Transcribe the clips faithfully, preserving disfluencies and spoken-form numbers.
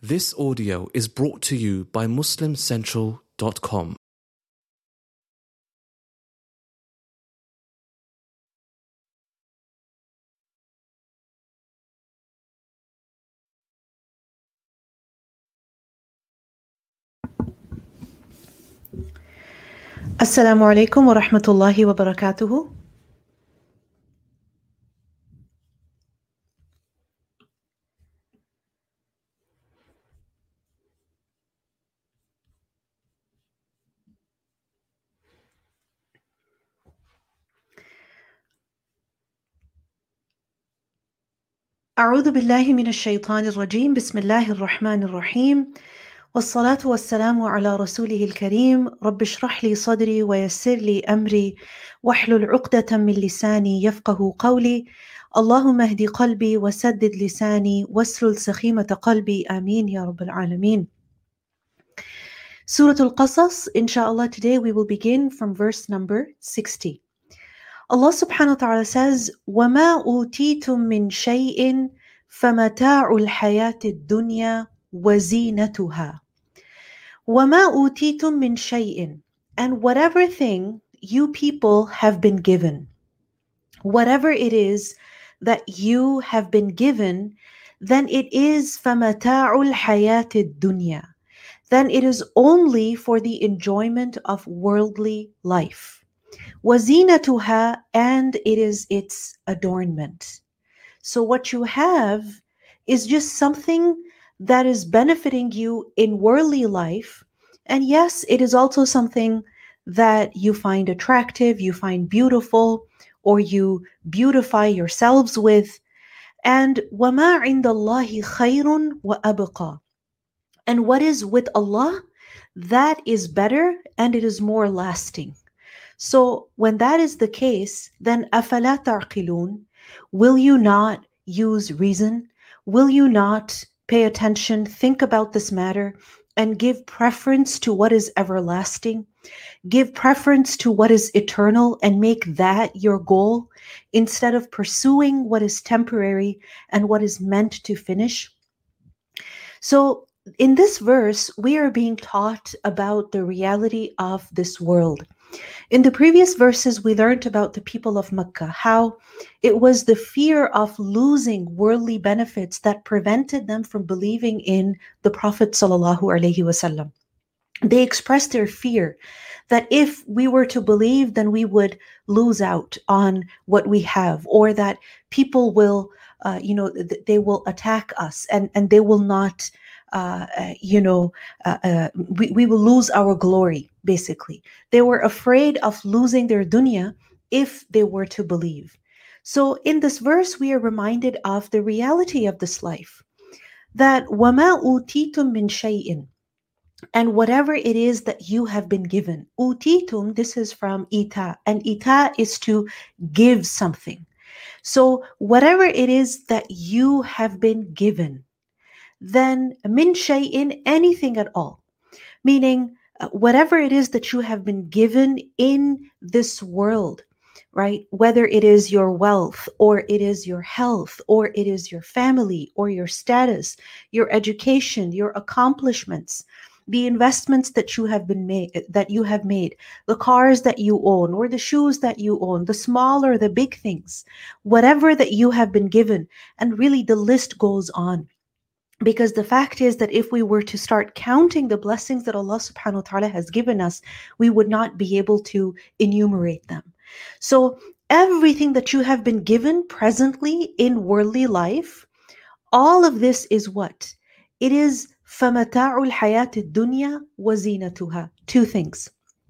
This audio is brought to you by Muslim Central dot com. Assalamu alaikum wa rahmatullahi wa barakatuhu. أعوذ بالله من الشيطان الرجيم بسم الله الرحمن الرحيم والصلاة والسلام على رسوله الكريم رب اشرح لي صدري ويسر لي أمري واحلل عقدة من لساني يفقه قولي اللهم اهد قلبي وسدد لساني واسلل سخيمة قلبي آمين يا رب العالمين. Surah Al-Qasas, inshallah, today we will begin from verse number sixty. Allah subhanahu wa ta'ala says, وَمَا أُوتِيتُم مِّن شَيْءٍ فَمَتَاعُ الْحَيَاةِ الدُّنْيَا وَزِينَتُهَا. وَمَا أُوتِيتُم مِّن شَيْءٍ. And whatever thing you people have been given, whatever it is that you have been given, then it is فَمَتَاعُ الْحَيَاةِ الدُّنْيَا. Then it is only for the enjoyment of worldly life. وَزِينَتُهَا, and it is its adornment. So what you have is just something that is benefiting you in worldly life. And yes, it is also something that you find attractive, you find beautiful, or you beautify yourselves with. And وَمَا عِنْدَ اللَّهِ خَيْرٌ وَأَبْقَى. And what is with Allah, that is better and it is more lasting. So when that is the case, then أَفَلَا تَعْقِلُونَ. Will you not use reason? Will you not pay attention, think about this matter, and give preference to what is everlasting? Give preference to what is eternal and make that your goal instead of pursuing what is temporary and what is meant to finish? So in this verse, we are being taught about the reality of this world. In the previous verses, we learned about the people of Mecca, how it was the fear of losing worldly benefits that prevented them from believing in the Prophet sallallahu alaihi wasallam. They expressed their fear that if we were to believe, then we would lose out on what we have, or that people will, uh, you know, th- they will attack us and, and they will not Uh, uh, you know, uh, uh, we, we will lose our glory, basically. They were afraid of losing their dunya if they were to believe. So in this verse, we are reminded of the reality of this life, that وَمَا أُوتِيتُم مِّن شَيْءٍ. And whatever it is that you have been given. Utitum, this is from ita, and ita is to give something. So whatever it is that you have been given, then min shay'in, anything at all. Meaning, uh, whatever it is that you have been given in this world, right? Whether it is your wealth, or it is your health, or it is your family, or your status, your education, your accomplishments, the investments that you have been made, that you have made, the cars that you own, or the shoes that you own, the small or the big things, whatever that you have been given, and really the list goes on. Because the fact is that if we were to start counting the blessings that Allah subhanahu wa ta'ala has given us, we would not be able to enumerate them. So everything that you have been given presently in worldly life, all of this is what? It is فَمَتَاعُ الْحَيَاةِ الدُّنْيَا وَزِينَتُهَا. Two things.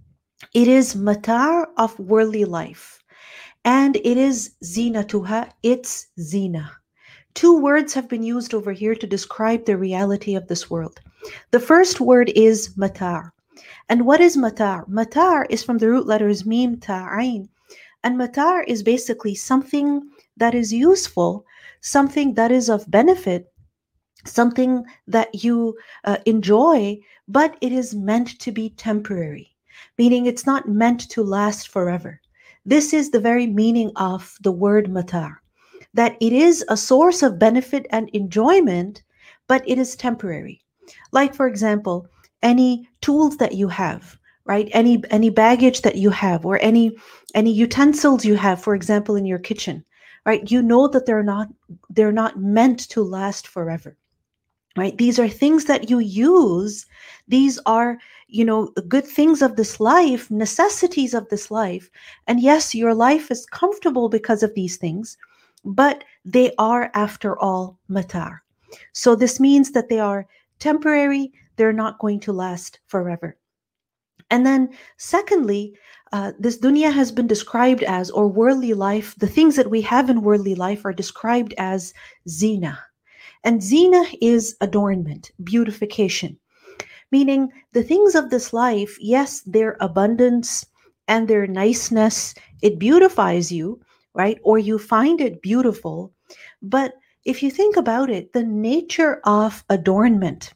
It is matar of worldly life, and it is zinatuha, it's zina. Two words have been used over here to describe the reality of this world. The first word is matar. And what is matar? Matar is from the root letters mim, ta, ain. And matar is basically something that is useful, something that is of benefit, something that you uh, enjoy, but it is meant to be temporary, meaning it's not meant to last forever. This is the very meaning of the word matar, that it is a source of benefit and enjoyment, but it is temporary. Like, for example, any tools that you have, right? Any any baggage that you have, or any any utensils you have, for example, in your kitchen, right? You know that they're not they're not meant to last forever, right? These are things that you use. These are, you know, good things of this life, necessities of this life. And yes, your life is comfortable because of these things, but they are, after all, matar. So this means that they are temporary. They're not going to last forever. And then secondly, uh, this dunya has been described as, or worldly life, the things that we have in worldly life are described as zina. And zina is adornment, beautification, meaning the things of this life, yes, their abundance and their niceness, it beautifies you, right? Or you find it beautiful. But if you think about it, the nature of adornment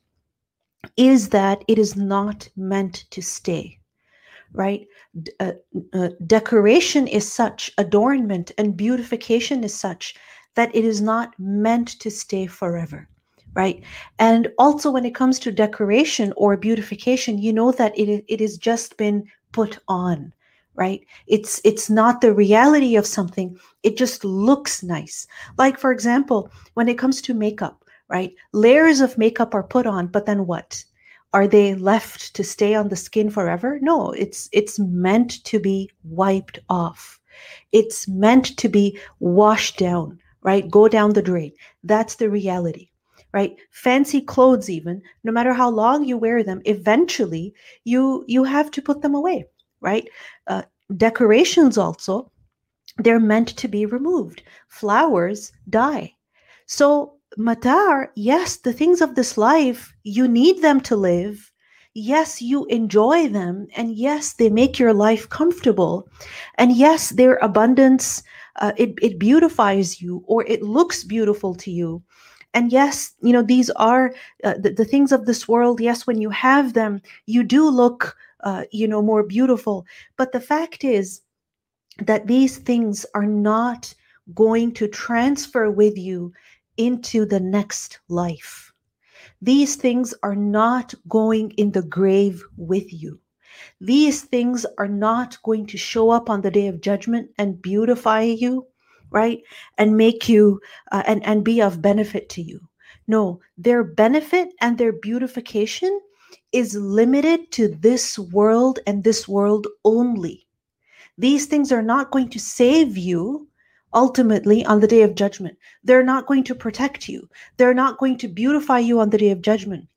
is that it is not meant to stay, right? D- uh, uh, decoration is such, adornment and beautification is such that it is not meant to stay forever, right? And also, when it comes to decoration or beautification, you know that it it has just been put on, right? It's it's not the reality of something. It just looks nice. Like, for example, when it comes to makeup, right? Layers of makeup are put on, but then what? Are they left to stay on the skin forever? No, it's it's meant to be wiped off. It's meant to be washed down, right? Go down the drain. That's the reality, right? Fancy clothes, even, no matter how long you wear them, eventually you you have to put them away, right? Uh, decorations also, they're meant to be removed. Flowers die. So, matar, yes, the things of this life, you need them to live. Yes, you enjoy them. And yes, they make your life comfortable. And yes, their abundance, uh, it, it beautifies you, or it looks beautiful to you. And yes, you know, these are uh, the, the things of this world. Yes, when you have them, you do look, uh, you know, more beautiful. But the fact is, that these things are not going to transfer with you into the next life. These things are not going in the grave with you. These things are not going to show up on the day of judgment and beautify you, right? And make you, uh, and, and be of benefit to you. No, their benefit and their beautification is limited to this world and this world only. These things are not going to save you ultimately on the day of judgment. They're not going to protect you. They're not going to beautify you on the day of judgment.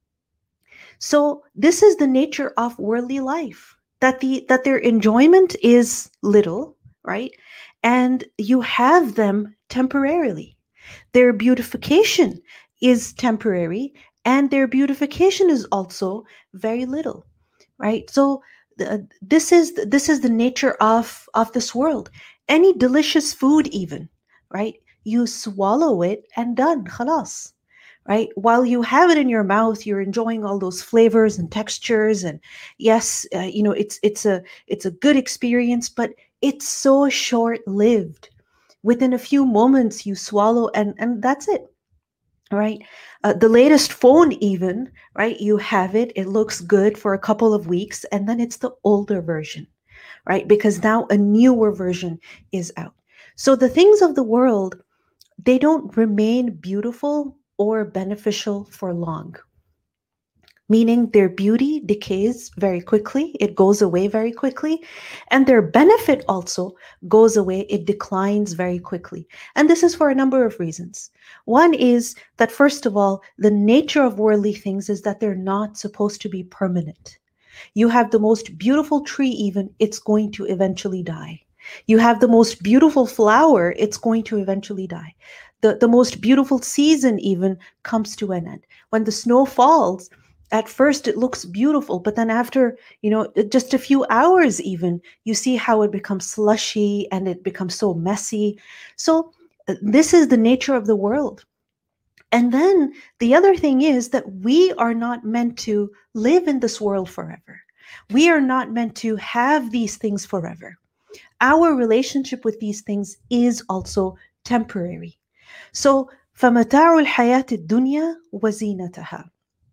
So this is the nature of worldly life, that the that their enjoyment is little, right? And you have them temporarily. Their beautification is temporary, and their beautification is also very little, right? So uh, this is this is the nature of of this world. Any delicious food, even, right? You swallow it and done, khalas, right? While you have it in your mouth, you're enjoying all those flavors and textures, and yes, uh, you know, it's it's a it's a good experience, but it's so short lived. Within a few moments, you swallow, and and that's it, right? Uh, the latest phone, even, right? You have it, it looks good for a couple of weeks, and then it's the older version, right? Because now a newer version is out. So the things of the world, they don't remain beautiful or beneficial for long, meaning their beauty decays very quickly, it goes away very quickly, and their benefit also goes away, it declines very quickly. And this is for a number of reasons. One is that, first of all, the nature of worldly things is that they're not supposed to be permanent. You have the most beautiful tree, even, it's going to eventually die. You have the most beautiful flower, it's going to eventually die. The, the most beautiful season, even, comes to an end. When the snow falls, at first it looks beautiful, but then after, you know, just a few hours, even, you see how it becomes slushy and it becomes so messy. So uh, this is the nature of the world. And then the other thing is that we are not meant to live in this world forever. We are not meant to have these things forever. Our relationship with these things is also temporary. So فَمَتَاعُ الْحَيَاةِ الدُّنْيَا وَزِينَتَهَا.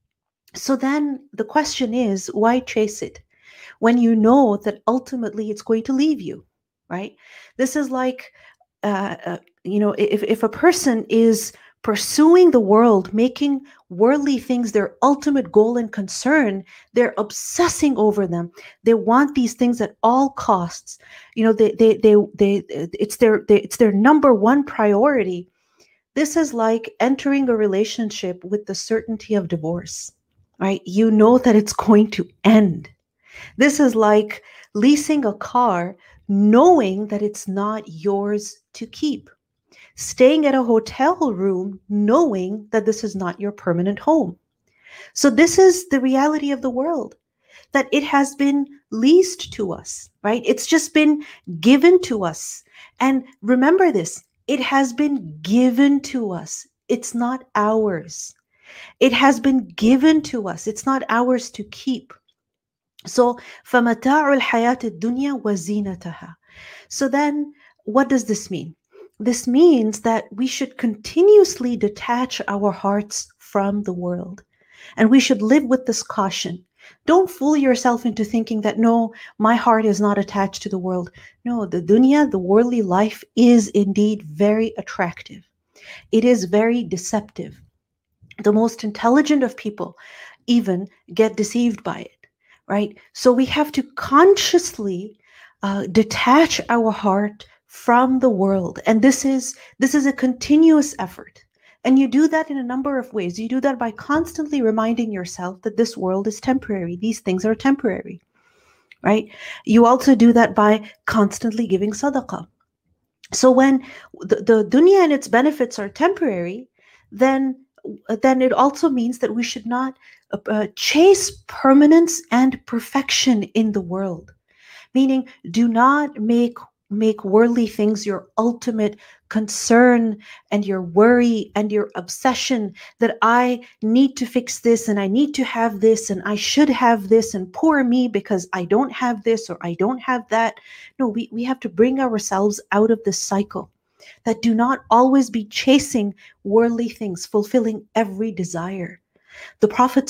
So then the question is, why chase it when you know that ultimately it's going to leave you, right? This is like, uh, uh, you know, if, if a person is pursuing the world, making worldly things their ultimate goal and concern, they're obsessing over them. They want these things at all costs. You know, they, they, they, they, it's their, they, it's their number one priority. This is like entering a relationship with the certainty of divorce, right? You know that it's going to end. This is like leasing a car, knowing that it's not yours to keep. Staying at a hotel room, knowing that this is not your permanent home. So this is the reality of the world, that it has been leased to us, right? It's just been given to us. And remember this, it has been given to us. It's not ours. It has been given to us. It's not ours to keep. So, فَمَتَاعُ الْحَيَاةِ الدُّنْيَا وَزِينَتَهَا. So then, what does this mean? This means that we should continuously detach our hearts from the world. And we should live with this caution. Don't fool yourself into thinking that, no, my heart is not attached to the world. No, the dunya, the worldly life, is indeed very attractive. It is very deceptive. The most intelligent of people even get deceived by it, right? So we have to consciously uh, detach our heart from the world. And this is this is a continuous effort. And you do that in a number of ways. You do that by constantly reminding yourself that this world is temporary. These things are temporary, right? You also do that by constantly giving sadaqah. So when the, the dunya and its benefits are temporary, then, then it also means that we should not uh, chase permanence and perfection in the world. Meaning, do not make make worldly things your ultimate concern and your worry and your obsession, that I need to fix this and I need to have this and I should have this and poor me because I don't have this or I don't have that. No, we, we have to bring ourselves out of this cycle, that do not always be chasing worldly things, fulfilling every desire. The Prophet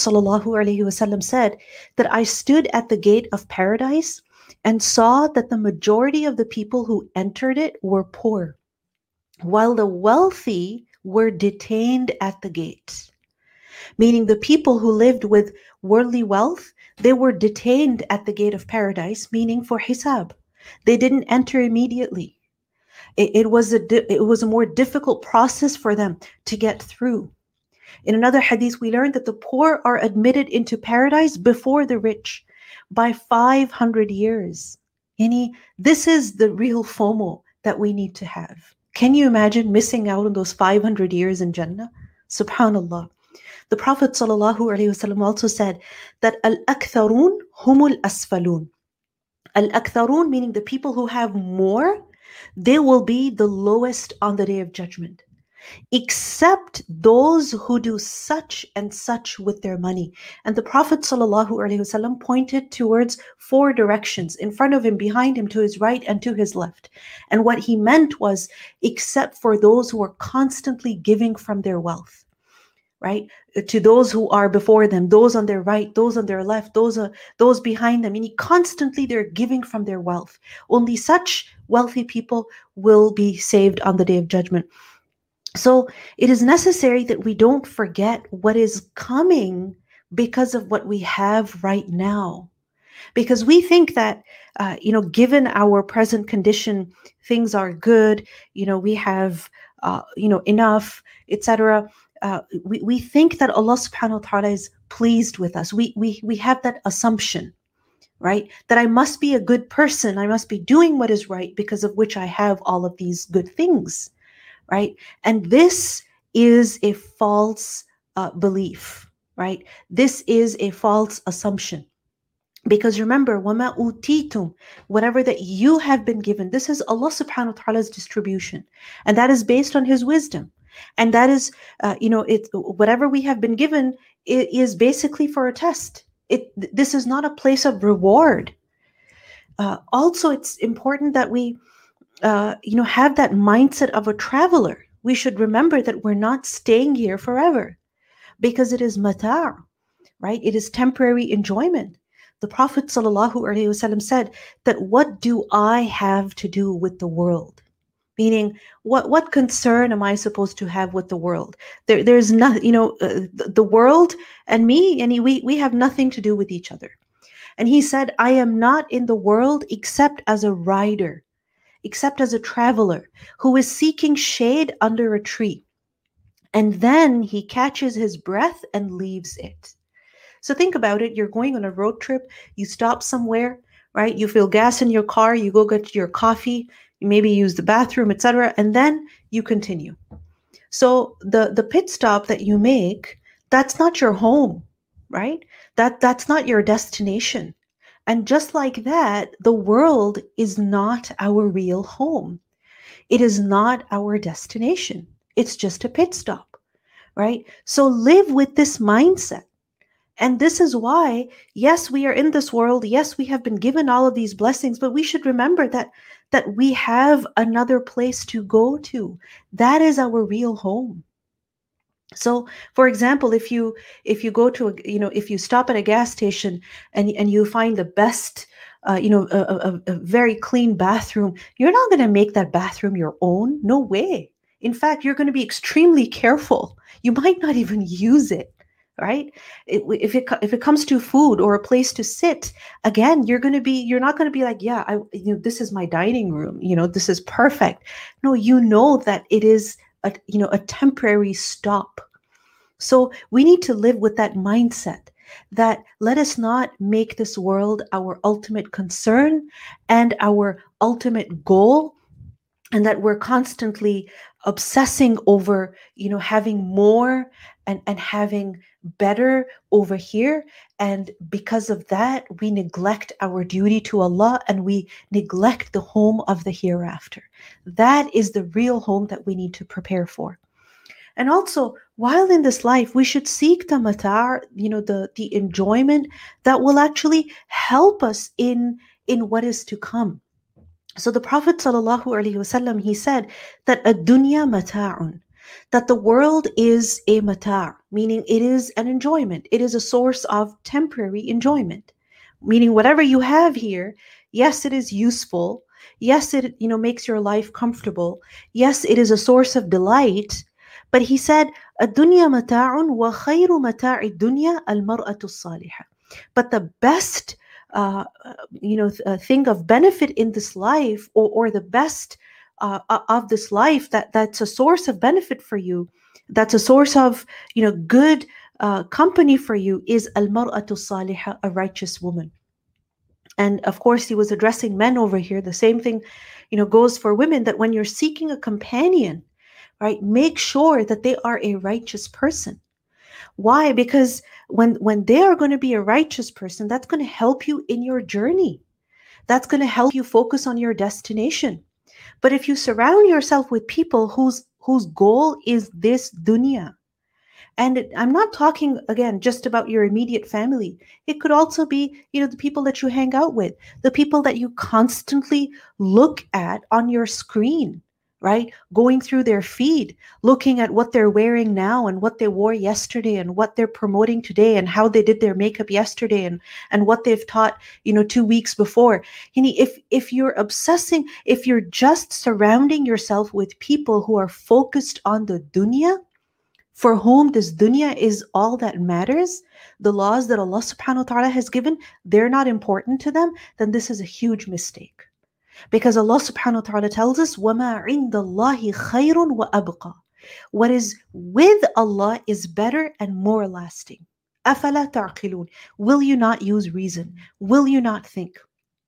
ﷺ said that I stood at the gate of paradise and saw that the majority of the people who entered it were poor, while the wealthy were detained at the gate. Meaning the people who lived with worldly wealth, they were detained at the gate of paradise, meaning for hisab. They didn't enter immediately. It, it was a di- it was a more difficult process for them to get through. In another hadith, we learned that the poor are admitted into paradise before the rich by five hundred years. Yani, this is the real FOMO that we need to have. Can you imagine missing out on those five hundred years in Jannah? Subhanallah. The Prophet ﷺ also said that al-aktharun humul asfalun. Al-aktharun, meaning the people who have more, they will be the lowest on the Day of Judgment, except those who do such and such with their money. And the Prophet ﷺ pointed towards four directions, in front of him, behind him, to his right, and to his left. And what he meant was, except for those who are constantly giving from their wealth, right? To those who are before them, those on their right, those on their left, those are those behind them. And constantly they're giving from their wealth. Only such wealthy people will be saved on the Day of Judgment. So it is necessary that we don't forget what is coming because of what we have right now. Because we think that, uh, you know, given our present condition, things are good, you know, we have, uh, you know, enough, et cetera. Uh, we, we think that Allah subhanahu wa ta'ala is pleased with us. We, we, we have that assumption, right? That I must be a good person. I must be doing what is right because of which I have all of these good things. Right? And this is a false uh, belief, right? This is a false assumption. Because remember, وَمَا أُوتِيتُمْ, whatever that you have been given, this is Allah subhanahu wa ta'ala's distribution. And that is based on His wisdom. And that is, uh, you know, it, whatever we have been given, it is basically for a test. It, this is not a place of reward. Uh, also, it's important that we Uh, you know, have that mindset of a traveler. we should remember that we're not staying here forever, because it is mata', right? It is temporary enjoyment. The Prophet ﷺ said that, what do I have to do with the world? Meaning, what, what concern am I supposed to have with the world? There, there's nothing, you know, uh, the, the world and me, and he, we, we have nothing to do with each other. And he said, I am not in the world except as a rider, except as a traveler who is seeking shade under a tree. And then he catches his breath and leaves it. So think about it. You're going on a road trip. You stop somewhere, right? You fill gas in your car. You go get your coffee. You maybe use the bathroom, et cetera. And then you continue. So the, the pit stop that you make, that's not your home, right? That, that's not your destination. And just like that, the world is not our real home. It is not our destination. It's just a pit stop, right? So live with this mindset. And this is why, yes, we are in this world. Yes, we have been given all of these blessings, but we should remember that, that we have another place to go to. That is our real home. So, for example, if you if you go to a, you know, if you stop at a gas station and and you find the best, uh, you know, a, a, a very clean bathroom, you're not going to make that bathroom your own. No way. In fact, you're going to be extremely careful. You might not even use it. Right? It, if it if it comes to food or a place to sit, again, you're going to be you're not going to be like, yeah, I you know, this is my dining room. You know, this is perfect. No, you know that it is a you know a temporary stop. So we need to live with that mindset that let us not make this world our ultimate concern and our ultimate goal, and that we're constantly obsessing over, you know, having more and, and having better over here. And because of that, we neglect our duty to Allah and we neglect the home of the hereafter. That is the real home that we need to prepare for. And also, while in this life, we should seek the mata', you know, the, the enjoyment that will actually help us in, in what is to come. So the Prophet ﷺ, he said that ad-dunya mata'un, that the world is a mata', meaning it is an enjoyment. It is a source of temporary enjoyment, meaning whatever you have here, yes, it is useful. Yes, it you know makes your life comfortable. Yes, it is a source of delight. But he said, ad-dunya mata'un wa khayru mata'i dunya al-mar'atu as-salihah. But the best Uh, you know, uh, thing of benefit in this life, or, or the best uh, of this life, that that's a source of benefit for you, that's a source of, you know, good uh, company for you, is al-mar'atu salihah, a righteous woman. And of course, he was addressing men over here. The same thing, you know, goes for women, that when you're seeking a companion, right, make sure that they are a righteous person. Why? Because when when they are going to be a righteous person, that's going to help you in your journey. That's going to help you focus on your destination. But if you surround yourself with people whose whose goal is this dunya, and it, I'm not talking again just about your immediate family. It could also be, you know, the people that you hang out with, the people that you constantly look at on your screen. Right? Going through their feed, looking at what they're wearing now and what they wore yesterday and what they're promoting today and how they did their makeup yesterday and, and what they've taught, you know, two weeks before. You know, if, if you're obsessing, if you're just surrounding yourself with people who are focused on the dunya, for whom this dunya is all that matters, the laws that Allah subhanahu wa ta'ala has given, they're not important to them, then this is a huge mistake. Because Allah subhanahu wa ta'ala tells us, وَمَا عِنْدَ اللَّهِ خَيْرٌ وَأَبْقَى. What is with Allah is better and more lasting. أَفَلَا تَعْقِلُونَ. Will you not use reason? Will you not think?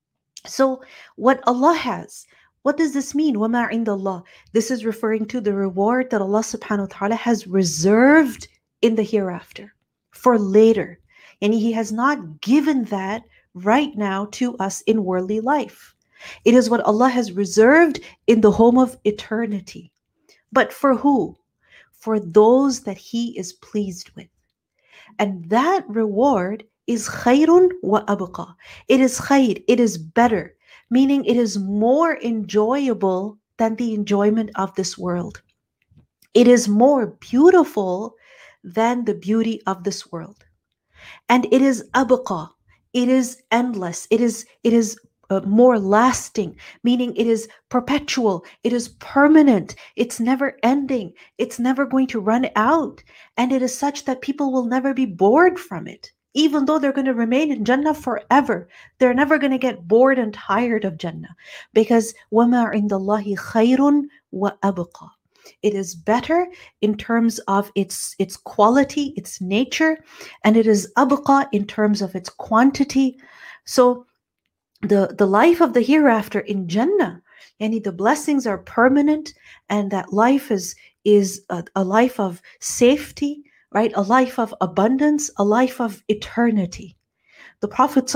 So what Allah has, what does this mean? وَمَا عِنْدَ اللَّهِ. This is referring to the reward that Allah subhanahu wa ta'ala has reserved in the hereafter, for later. And He has not given that right now to us in worldly life. It is what Allah has reserved in the home of eternity. But for who? For those that He is pleased with. And that reward is khayrun wa abqa. It is khayr, it is better, meaning it is more enjoyable than the enjoyment of this world. It is more beautiful than the beauty of this world. And it is abqa. It is endless. It is it is uh, more lasting, meaning it is perpetual. It is permanent. It's never ending. It's never going to run out. And it is such that people will never be bored from it. Even though they're going to remain in Jannah forever, they're never going to get bored and tired of Jannah. Because وَمَا عِنْدَ اللَّهِ خَيْرٌ وَأَبْقَى. It is better in terms of its its quality, its nature, and it is abqa in terms of its quantity. So the, the life of the hereafter in Jannah, yani the blessings are permanent, and that life is, is a, a life of safety, right? A life of abundance, a life of eternity. The Prophet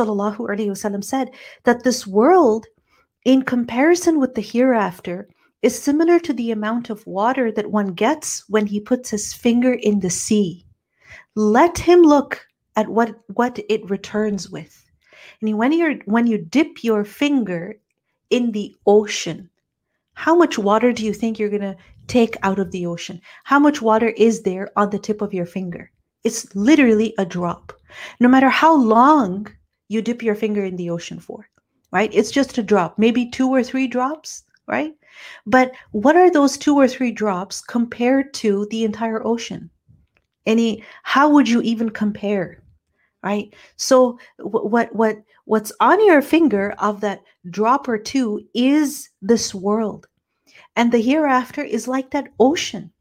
ﷺ said that this world, in comparison with the hereafter, is similar to the amount of water that one gets when he puts his finger in the sea. Let him look at what, what it returns with. And when you're when you dip your finger in the ocean, how much water do you think you're going to take out of the ocean? How much water is there on the tip of your finger? It's literally a drop. No matter how long you dip your finger in the ocean for, right? It's just a drop, maybe two or three drops, right? But what are those two or three drops compared to the entire ocean? Any, how would you even compare, right? So what what what's on your finger of that drop or two is this world, and the hereafter is like that ocean.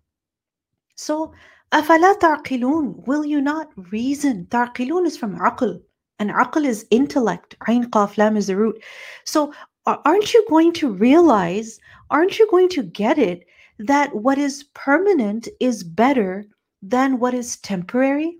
So أَفَلَا تَعْقِلُونَ, will you not reason? تعقلون is from aql, and aql is intellect. Ain qaf lam is the root. So aren't you going to realize, aren't you going to get it, that what is permanent is better than what is temporary?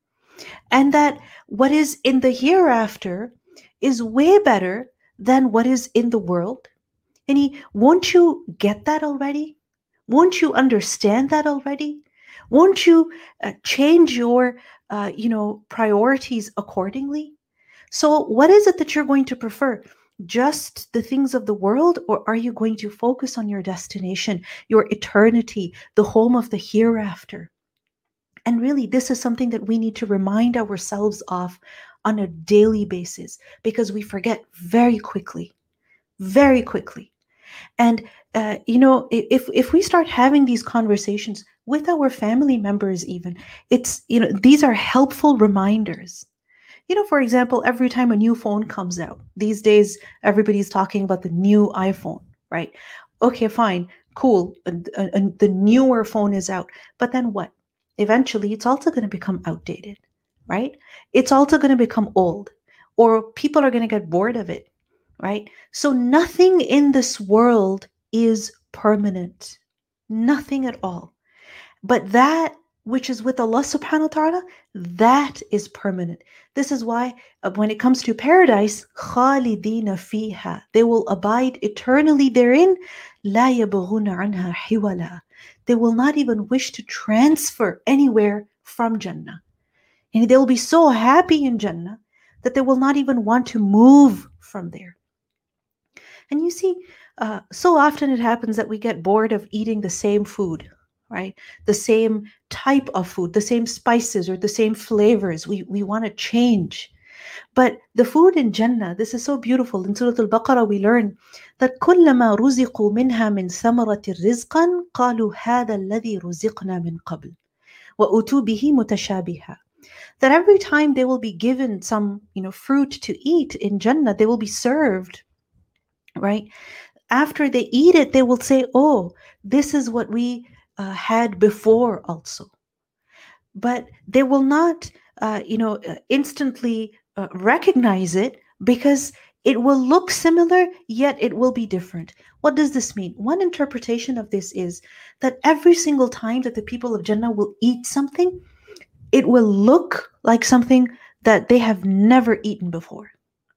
And that what is in the hereafter is way better than what is in the world? And he, won't you get that already? Won't you understand that already? Won't you uh, change your, uh, you know, priorities accordingly? So what is it that you're going to prefer? Just the things of the world, or are you going to focus on your destination, your eternity, the home of the hereafter? And really, this is something that we need to remind ourselves of on a daily basis, because we forget very quickly, very quickly. And, uh, you know, if, if we start having these conversations with our family members, even, it's, you know, these are helpful reminders. You know, for example, every time a new phone comes out, these days, everybody's talking about the new iPhone, right? Okay, fine, cool. Uh, uh, uh, the newer phone is out. But then what? Eventually, it's also going to become outdated, right? It's also going to become old, or people are going to get bored of it, right? So nothing in this world is permanent, nothing at all. But that which is with Allah subhanahu wa ta'ala, that is permanent. This is why uh, when it comes to paradise, خَالِدِينَ فِيهَا, they will abide eternally therein, لَا يَبْغُونَ عَنْهَا حِوَلًا. They will not even wish to transfer anywhere from Jannah. And they will be so happy in Jannah that they will not even want to move from there. And you see, uh, so often it happens that we get bored of eating the same food, right? The same type of food, the same spices or the same flavors. We, we want to change. But the food in Jannah, this is so beautiful. In Surah Al-Baqarah, we learn that كُلَّمَا رُزِقُوا مِنْهَا مِنْ ثَمَرَةٍ رِزْقًا قَالُوا هَذَا الَّذِي رُزِقْنَا مِنْ قَبْلِ وَأُتُوا بِهِ مُتَشَابِهًا. That every time they will be given some, you know, fruit to eat in Jannah, they will be served, right? After they eat it, they will say, oh, this is what we uh, had before also. But they will not, uh, you know, instantly uh, recognize it, because it will look similar, yet it will be different. What does this mean? One interpretation of this is that every single time that the people of Jannah will eat something, it will look like something that they have never eaten before.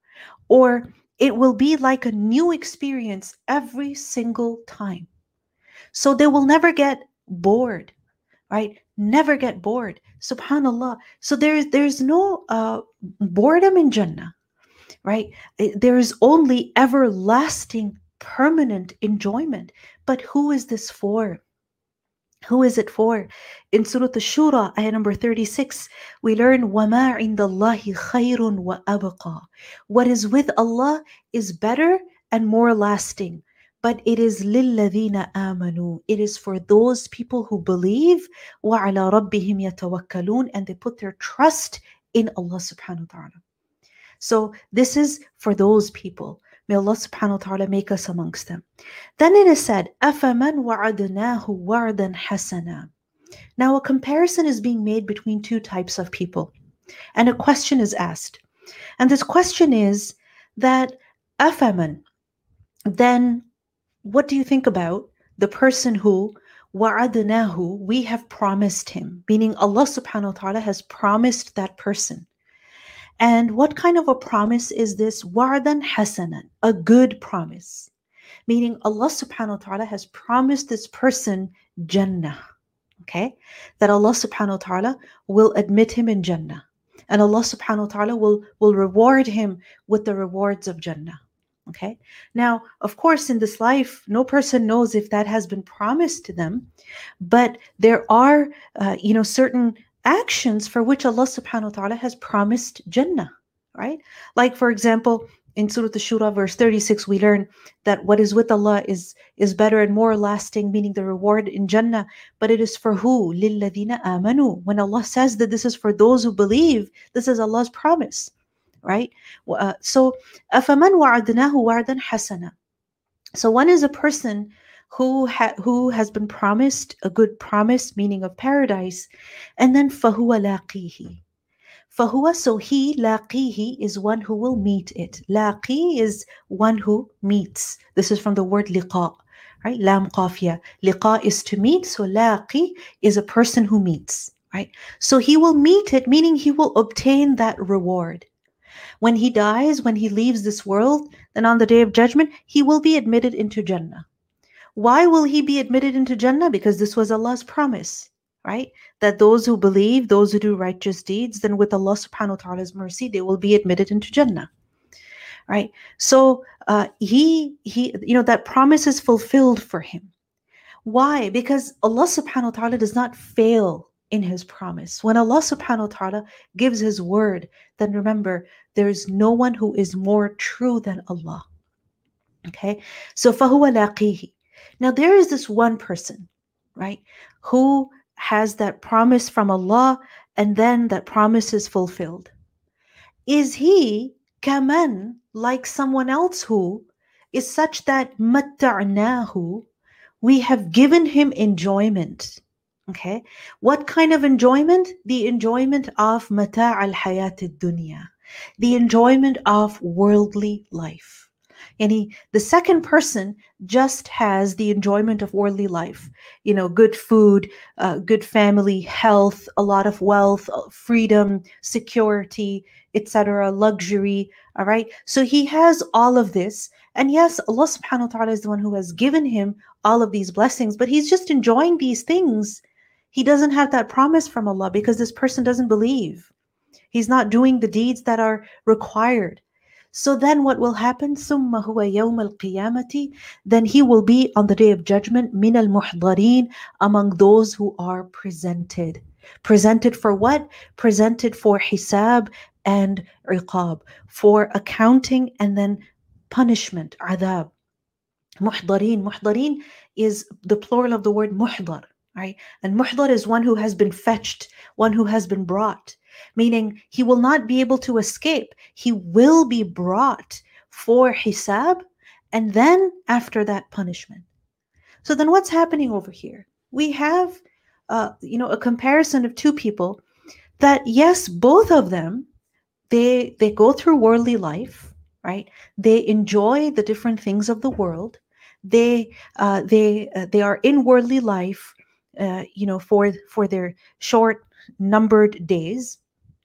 Or it will be like a new experience every single time. So they will never get bored, right? Never get bored. Subhanallah. So there's there's no uh, boredom in Jannah, right? There is only everlasting, permanent enjoyment. But who is this for? Who is it for? In Surah Ash-Shura, ayah number thirty-six, we learn وَمَا عِنْدَ اللَّهِ خَيْرٌ وَأَبْقَى. What is with Allah is better and more lasting. But it is لِلَّذِينَ آمَنُوا. It is for those people who believe وَعَلَى رَبِّهِمْ يَتَوَكَّلُونَ, and they put their trust in Allah subhanahu wa ta'ala. So this is for those people. May Allah subhanahu wa ta'ala make us amongst them. Then it is said, أَفَمَنْ وَعَدْنَاهُ وَعْدًا حَسَنًا. Now a comparison is being made between two types of people. And a question is asked. And this question is that, أَفَمَنْ, then what do you think about the person who وَعَدْنَاهُ, we have promised him, meaning Allah subhanahu wa ta'ala has promised that person. And what kind of a promise is this? وَعْدًا حَسَنًا, a good promise. Meaning Allah subhanahu wa ta'ala has promised this person Jannah. Okay? That Allah subhanahu wa ta'ala will admit him in Jannah. And Allah subhanahu wa ta'ala will, will reward him with the rewards of Jannah. Okay? Now, of course, in this life, no person knows if that has been promised to them. But there are, uh, you know, certain actions for which Allah subhanahu wa ta'ala has promised Jannah, right? Like, for example, in Surah Ash-Shura, verse thirty-six, we learn that what is with Allah is, is better and more lasting, meaning the reward in Jannah. But it is for who? لِلَّذِينَ آمَنُوا. When Allah says that this is for those who believe, this is Allah's promise, right? Uh, so, أَفَمَنْ وَعَدْنَاهُ وَعْدًا حَسَنًا. So one is a person who ha- who has been promised a good promise, meaning of paradise, and then فَهُوَ لَاقِيهِ. فَهُوَ, so he, لَاقِيهِ, is one who will meet it. لَاقِي is one who meets. This is from the word liqa, right? Lam qafiyah. Liqa is to meet, so laqi is a person who meets, right? So he will meet it, meaning he will obtain that reward. When he dies, when he leaves this world, then on the day of judgment, he will be admitted into Jannah. Why will he be admitted into Jannah? Because this was Allah's promise, right? That those who believe, those who do righteous deeds, then with Allah subhanahu wa ta'ala's mercy, they will be admitted into Jannah, right? So uh, he, he, you know, that promise is fulfilled for him. Why? Because Allah subhanahu wa ta'ala does not fail in his promise. When Allah subhanahu wa ta'ala gives his word, then remember, there is no one who is more true than Allah. Okay? So فَهُوَ لَاقِيهِ. Now there is this one person, right, who has that promise from Allah, and then that promise is fulfilled. Is he kaman, like someone else who is such that مَتَّعْنَاهُ, we have given him enjoyment. Okay, what kind of enjoyment? The enjoyment of مَتَاعَ الْحَيَاةِ الدُّنْيَا, the enjoyment of worldly life. And he, the second person just has the enjoyment of worldly life, you know, good food, uh, good family, health, a lot of wealth, freedom, security, et cetera, luxury. All right. So he has all of this. And yes, Allah subhanahu wa ta'ala is the one who has given him all of these blessings, but he's just enjoying these things. He doesn't have that promise from Allah because this person doesn't believe. He's not doing the deeds that are required. So then what will happen? ثُمَّ هُوَ يَوْمَ الْقِيَامَةِ. Then he will be on the day of judgment, مِنَ الْمُحْضَرِينَ, among those who are presented. Presented for what? Presented for hisab and iqab, for accounting and then punishment, adab. Muhdarin. Muhdarin is the plural of the word muhdar, right? And muhdar is one who has been fetched, one who has been brought. Meaning he will not be able to escape. He will be brought for hisab and then after that punishment. So then what's happening over here? We have uh, you know, a comparison of two people that yes, both of them, they they go through worldly life, right? They enjoy the different things of the world. They uh, they uh, they are in worldly life, uh, you know, for for their short numbered days.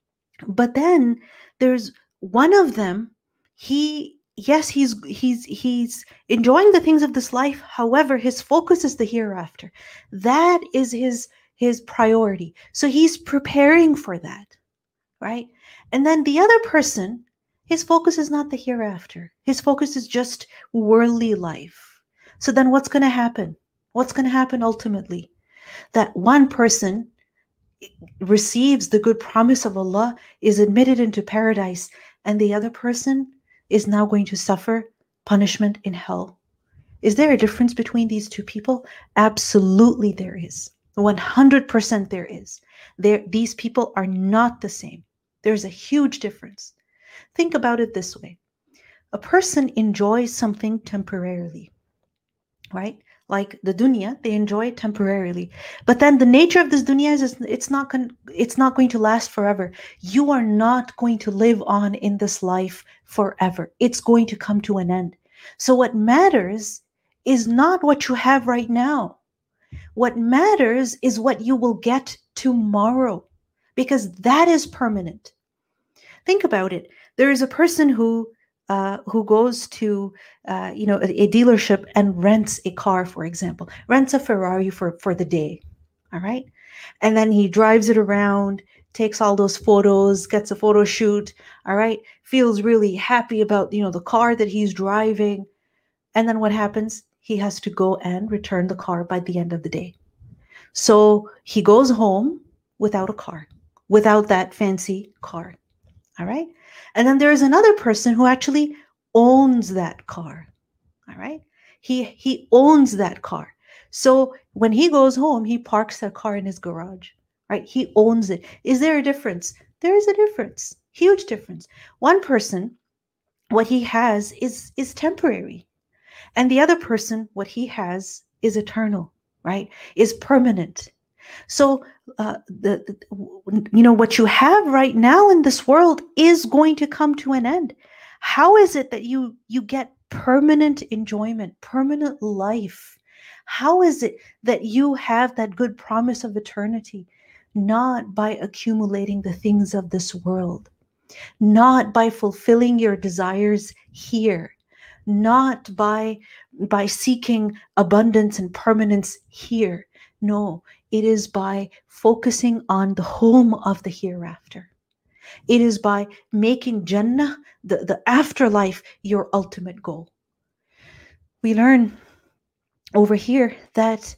But then there's one of them, he, yes, he's he's he's enjoying the things of this life. However, his focus is the hereafter. That is his his priority. So he's preparing for that, right? And then the other person, his focus is not the hereafter. His focus is just worldly life. So then what's going to happen? What's going to happen ultimately? that one person receives the good promise of Allah, is admitted into paradise, and the other person is now going to suffer punishment in hell. Is there a difference between these two people? Absolutely there is. one hundred percent there is. There, these people are not the same. There's a huge difference. Think about it this way. A person enjoys something temporarily, right? Like the dunya, they enjoy it temporarily. But then the nature of this dunya is it's not going it's not going to last forever. You are not going to live on in this life forever. It's going to come to an end. So what matters is not what you have right now. What matters is what you will get tomorrow, because that is permanent. Think about it. There is a person who uh, who goes to uh, you know a, a dealership and rents a car, for example, rents a Ferrari for for the day, all right, and then he drives it around, takes all those photos, gets a photo shoot, all right, feels really happy about you know the car that he's driving, and then what happens? He has to go and return the car by the end of the day. So he goes home without a car, without that fancy car. All right. And then there is another person who actually owns that car. All right. He he owns that car. So when he goes home, he parks that car in his garage. Right. He owns it. Is there a difference? There is a difference. Huge difference. One person, what he has is is temporary. And the other person, what he has is eternal, right? Is permanent. So, uh, the, the you know what you have right now in this world is going to come to an end. How is it that you you get permanent enjoyment, permanent life? How is it that you have that good promise of eternity? Not by accumulating the things of this world, not by fulfilling your desires here, not by by seeking abundance and permanence here. No, it is by focusing on the home of the hereafter. It is by making Jannah, the, the afterlife, your ultimate goal. We learn over here that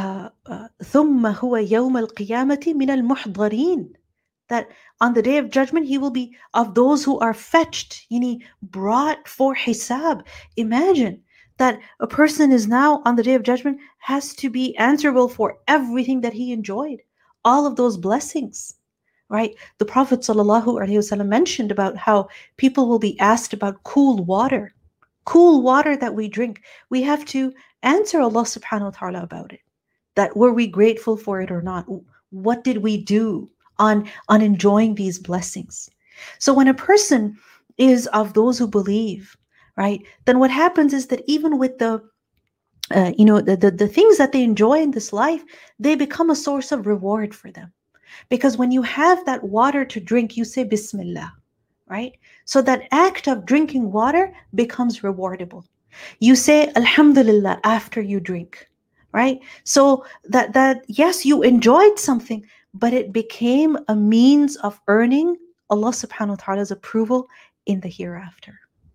ثُمَّ هُوَ يَوْمَ الْقِيَامَةِ مِنَ الْمُحْضَرِينَ, that on the day of judgment, he will be of those who are fetched, yani brought for hisab. Imagine that a person is now on the day of judgment, has to be answerable for everything that he enjoyed, all of those blessings, right? The Prophet ﷺ mentioned about how people will be asked about cool water, cool water that we drink. We have to answer Allah subhanahu wa ta'ala about it. That were we grateful for it or not? What did we do on, on enjoying these blessings? So when a person is of those who believe, right, then what happens is that even with the, uh, you know, the, the, the things that they enjoy in this life, they become a source of reward for them. Because when you have that water to drink, you say Bismillah, right? So that act of drinking water becomes rewardable. You say Alhamdulillah after you drink, right? So that, that yes, you enjoyed something, but it became a means of earning Allah subhanahu wa ta'ala's approval in the hereafter.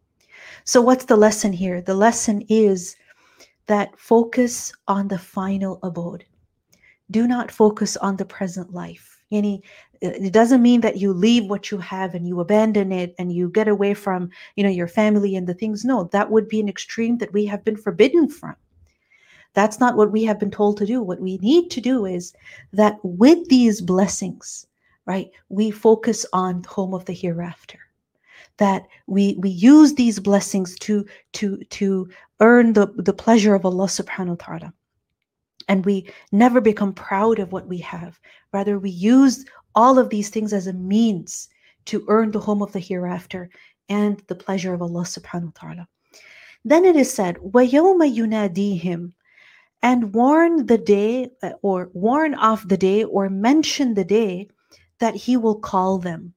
So what's the lesson here? The lesson is that focus on the final abode. Do not focus on the present life. Yani, it doesn't mean that you leave what you have and you abandon it and you get away from, you know, your family and the things. No, that would be an extreme that we have been forbidden from. That's not what we have been told to do. What we need to do is that with these blessings, right, we focus on the home of the hereafter. That we we use these blessings to to to earn the, the pleasure of Allah subhanahu wa ta'ala. And we never become proud of what we have. Rather, we use all of these things as a means to earn the home of the hereafter and the pleasure of Allah subhanahu wa ta'ala. Then it is said, وَيَوْمَ يُنَادِيهِمْ, and warn the day, or warn of the day, or mention the day that he will call them.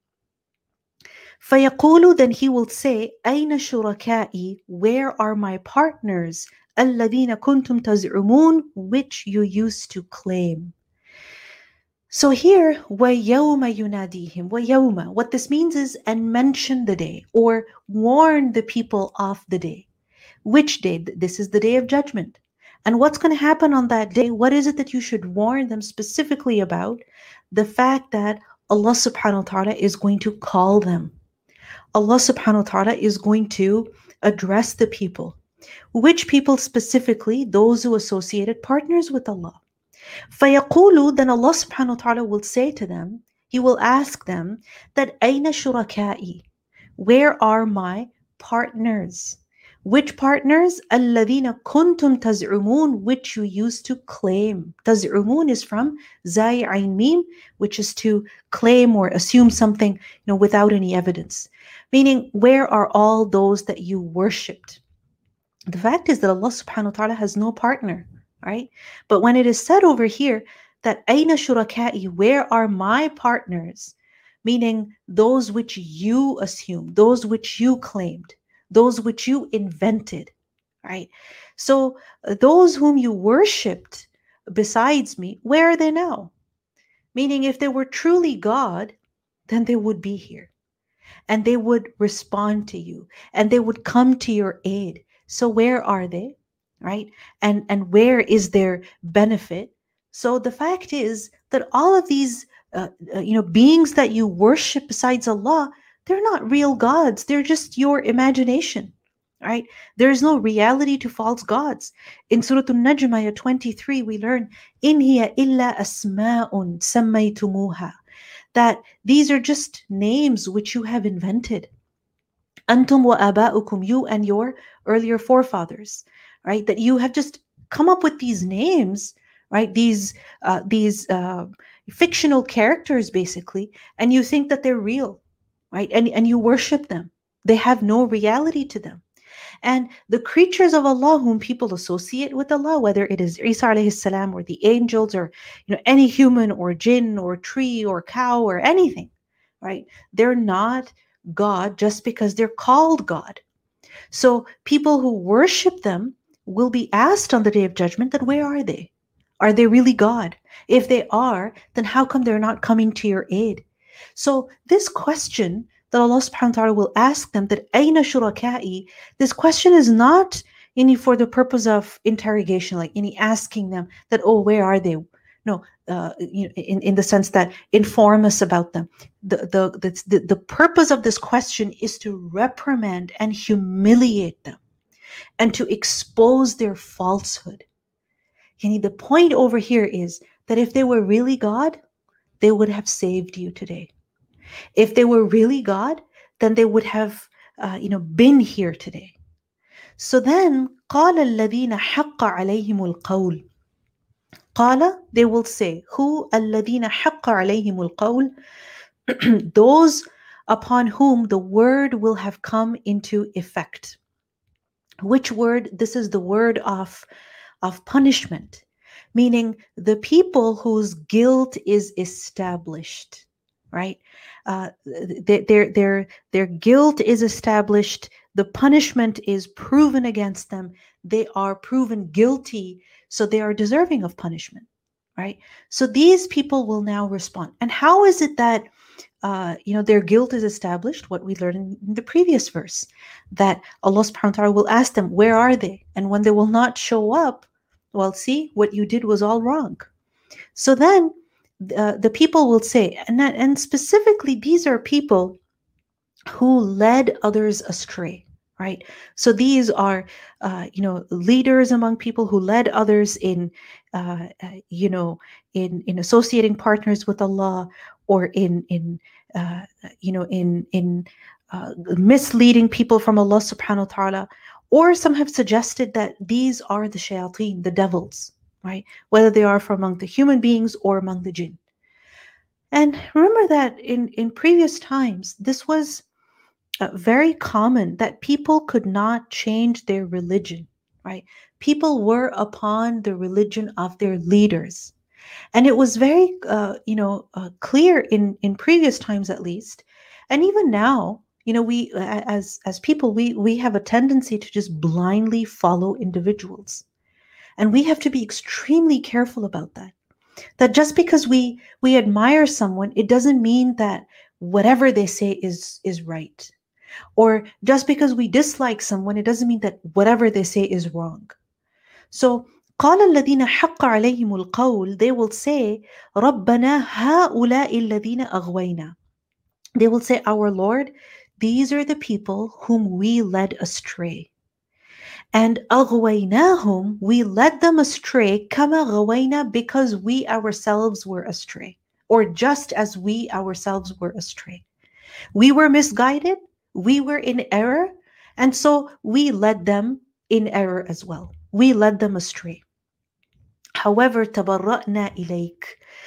فَيَقُولُ, then he will say, أَيْنَ شُرَكَائِي, where are my partners? الَّذِينَ كُنْتُمْ تَزْعُمُونَ, which you used to claim. So here, وَيَوْمَ يُنَادِيهِمْ, وَيَوْمَ, what this means is, and mention the day, or warn the people of the day. Which day? This is the day of judgment. And what's going to happen on that day? What is it that you should warn them specifically about? The fact that Allah subhanahu wa ta'ala is going to call them. Allah subhanahu wa ta'ala is going to address the people. Which people specifically? Those who associated partners with Allah. فَيَقُولُ, then Allah subhanahu wa ta'ala will say to them, He will ask them that أَيْنَ شُرَكَائِي, where are my partners? Which partners? الَّذِينَ كُنْتُمْ تَزْعُمُونَ, which you used to claim. تَزْعُمُونَ is from زَي عَيْن ميم, which is to claim or assume something, you know, without any evidence. Meaning, where are all those that you worshipped? The fact is that Allah subhanahu wa ta'ala has no partner, right? But when it is said over here that أَيْنَ شُرَكَائِي, where are my partners? Meaning those which you assumed, those which you claimed, those which you invented, right? So uh, those whom you worshipped besides me, where are they now? Meaning if they were truly God, then they would be here. And they would respond to you. And they would come to your aid. So where are they? Right? And, and where is their benefit? So the fact is that all of these uh, uh, you know, beings that you worship besides Allah, they're not real gods. They're just your imagination, right? There is no reality to false gods. In Surah An-Najm, ayah twenty-three, we learn, إِنْ هِيَ إِلَّا أَسْمَاءٌ سَمَّيْتُمُوهَا, that these are just names which you have invented. أَنْتُمْ وَآبَاؤُكُمْ, you and your earlier forefathers, right? That you have just come up with these names, right? These, uh, these uh, fictional characters, basically, and you think that they're real. Right? And, and you worship them. They have no reality to them. And the creatures of Allah whom people associate with Allah, whether it is Isa alayhi salam or the angels or, you know, any human or jinn or tree or cow or anything, right? They're not God just because they're called God. So people who worship them will be asked on the Day of Judgment that where are they? Are they really God? If they are, then how come they're not coming to your aid? So this question that Allah subhanahu wa ta'ala will ask them, that أَيْنَ شُرَكَائِي, this question is not any for the purpose of interrogation, like any asking them that, oh, where are they? No, uh, you know, in, in the sense that inform us about them. The, the, the, the purpose of this question is to reprimand and humiliate them and to expose their falsehood. Yani the point over here is that if they were really God, they would have saved you today. If they were really God, then they would have, uh, you know, been here today. So then, قَالَ الَّذِينَ حَقَّ عَلَيْهِمُ الْقَوْلِ. قَالَ, they will say, who? الَّذِينَ حَقَّ عَلَيْهِمُ الْقَوْلِ. Those upon whom the word will have come into effect. Which word? This is the word of, of punishment. Meaning the people whose guilt is established, right? Uh, their, their, their guilt is established. The punishment is proven against them. They are proven guilty, so they are deserving of punishment, right? So these people will now respond. And how is it that uh, you know, their guilt is established? What we learned in the previous verse, that Allah subhanahu wa ta'ala will ask them, where are they? And when they will not show up, well, see, what you did was all wrong. So then uh, the people will say, and, that, and specifically these are people who led others astray, right? So these are, uh, you know, leaders among people who led others in, uh, uh, you know, in in associating partners with Allah, or in in uh, you know in in uh, misleading people from Allah subhanahu wa ta'ala. Or some have suggested that these are the shayateen, the devils, right? Whether they are from among the human beings or among the jinn. And remember that in, in previous times, this was uh, very common, that people could not change their religion, right? People were upon the religion of their leaders. And it was very, uh, you know, uh, clear in, in previous times at least. And even now, you know, we as as people, we we have a tendency to just blindly follow individuals. And we have to be extremely careful about that. That just because we we admire someone, it doesn't mean that whatever they say is is right. Or just because we dislike someone, it doesn't mean that whatever they say is wrong. So قال الذين حق عليهم القول, they will say, ربنا هؤلاء الذين أغوينا. They will say, our Lord, these are the people whom we led astray. And أغويناهم, we led them astray, كما غوينا, because we ourselves were astray, or just as we ourselves were astray. We were misguided, we were in error, and so we led them in error as well. We led them astray. However, تبرأنا إليك,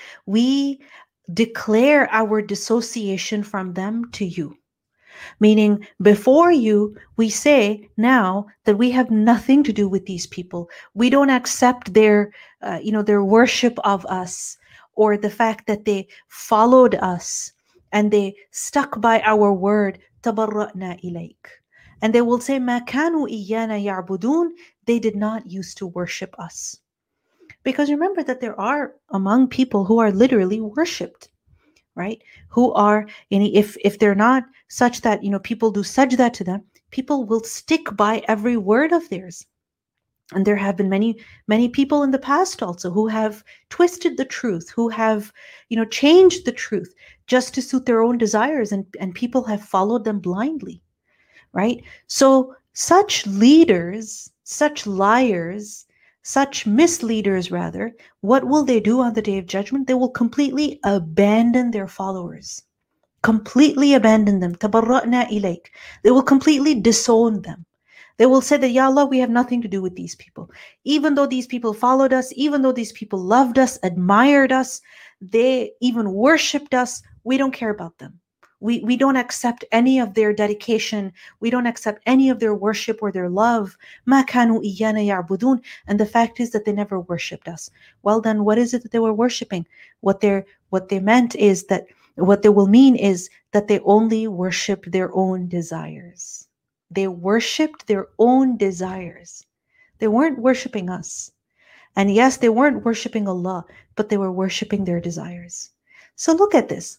we declare our dissociation from them to you. Meaning, before you, we say now that we have nothing to do with these people. We don't accept their, uh, you know, their worship of us, or the fact that they followed us and they stuck by our word. تبرأنا إليك. And they will say, ما كانوا إيانا يعبدون. They did not used to worship us. Because remember that there are among people who are literally worshipped, right? Who are, if if they're not such that, you know, people do sajda to them, people will stick by every word of theirs. And there have been many, many people in the past also who have twisted the truth, who have, you know, changed the truth just to suit their own desires, and, and people have followed them blindly, right? So such leaders, such liars, such misleaders rather, what will they do on the Day of Judgment? They will completely abandon their followers. Completely abandon them. تبرأنا إليك. They will completely disown them. They will say that, Ya Allah, we have nothing to do with these people. Even though these people followed us, even though these people loved us, admired us, they even worshipped us, we don't care about them. We, we don't accept any of their dedication. We don't accept any of their worship or their love. مَا كَانُوا إِيَّانَا يَعْبُدُونَ. And the fact is that they never worshipped us. Well, then what is it that they were worshiping? What they're, what they meant is that, what they will mean is that they only worshipped their own desires. They worshipped their own desires. They weren't worshiping us. And yes, they weren't worshiping Allah, but they were worshiping their desires. So look at this.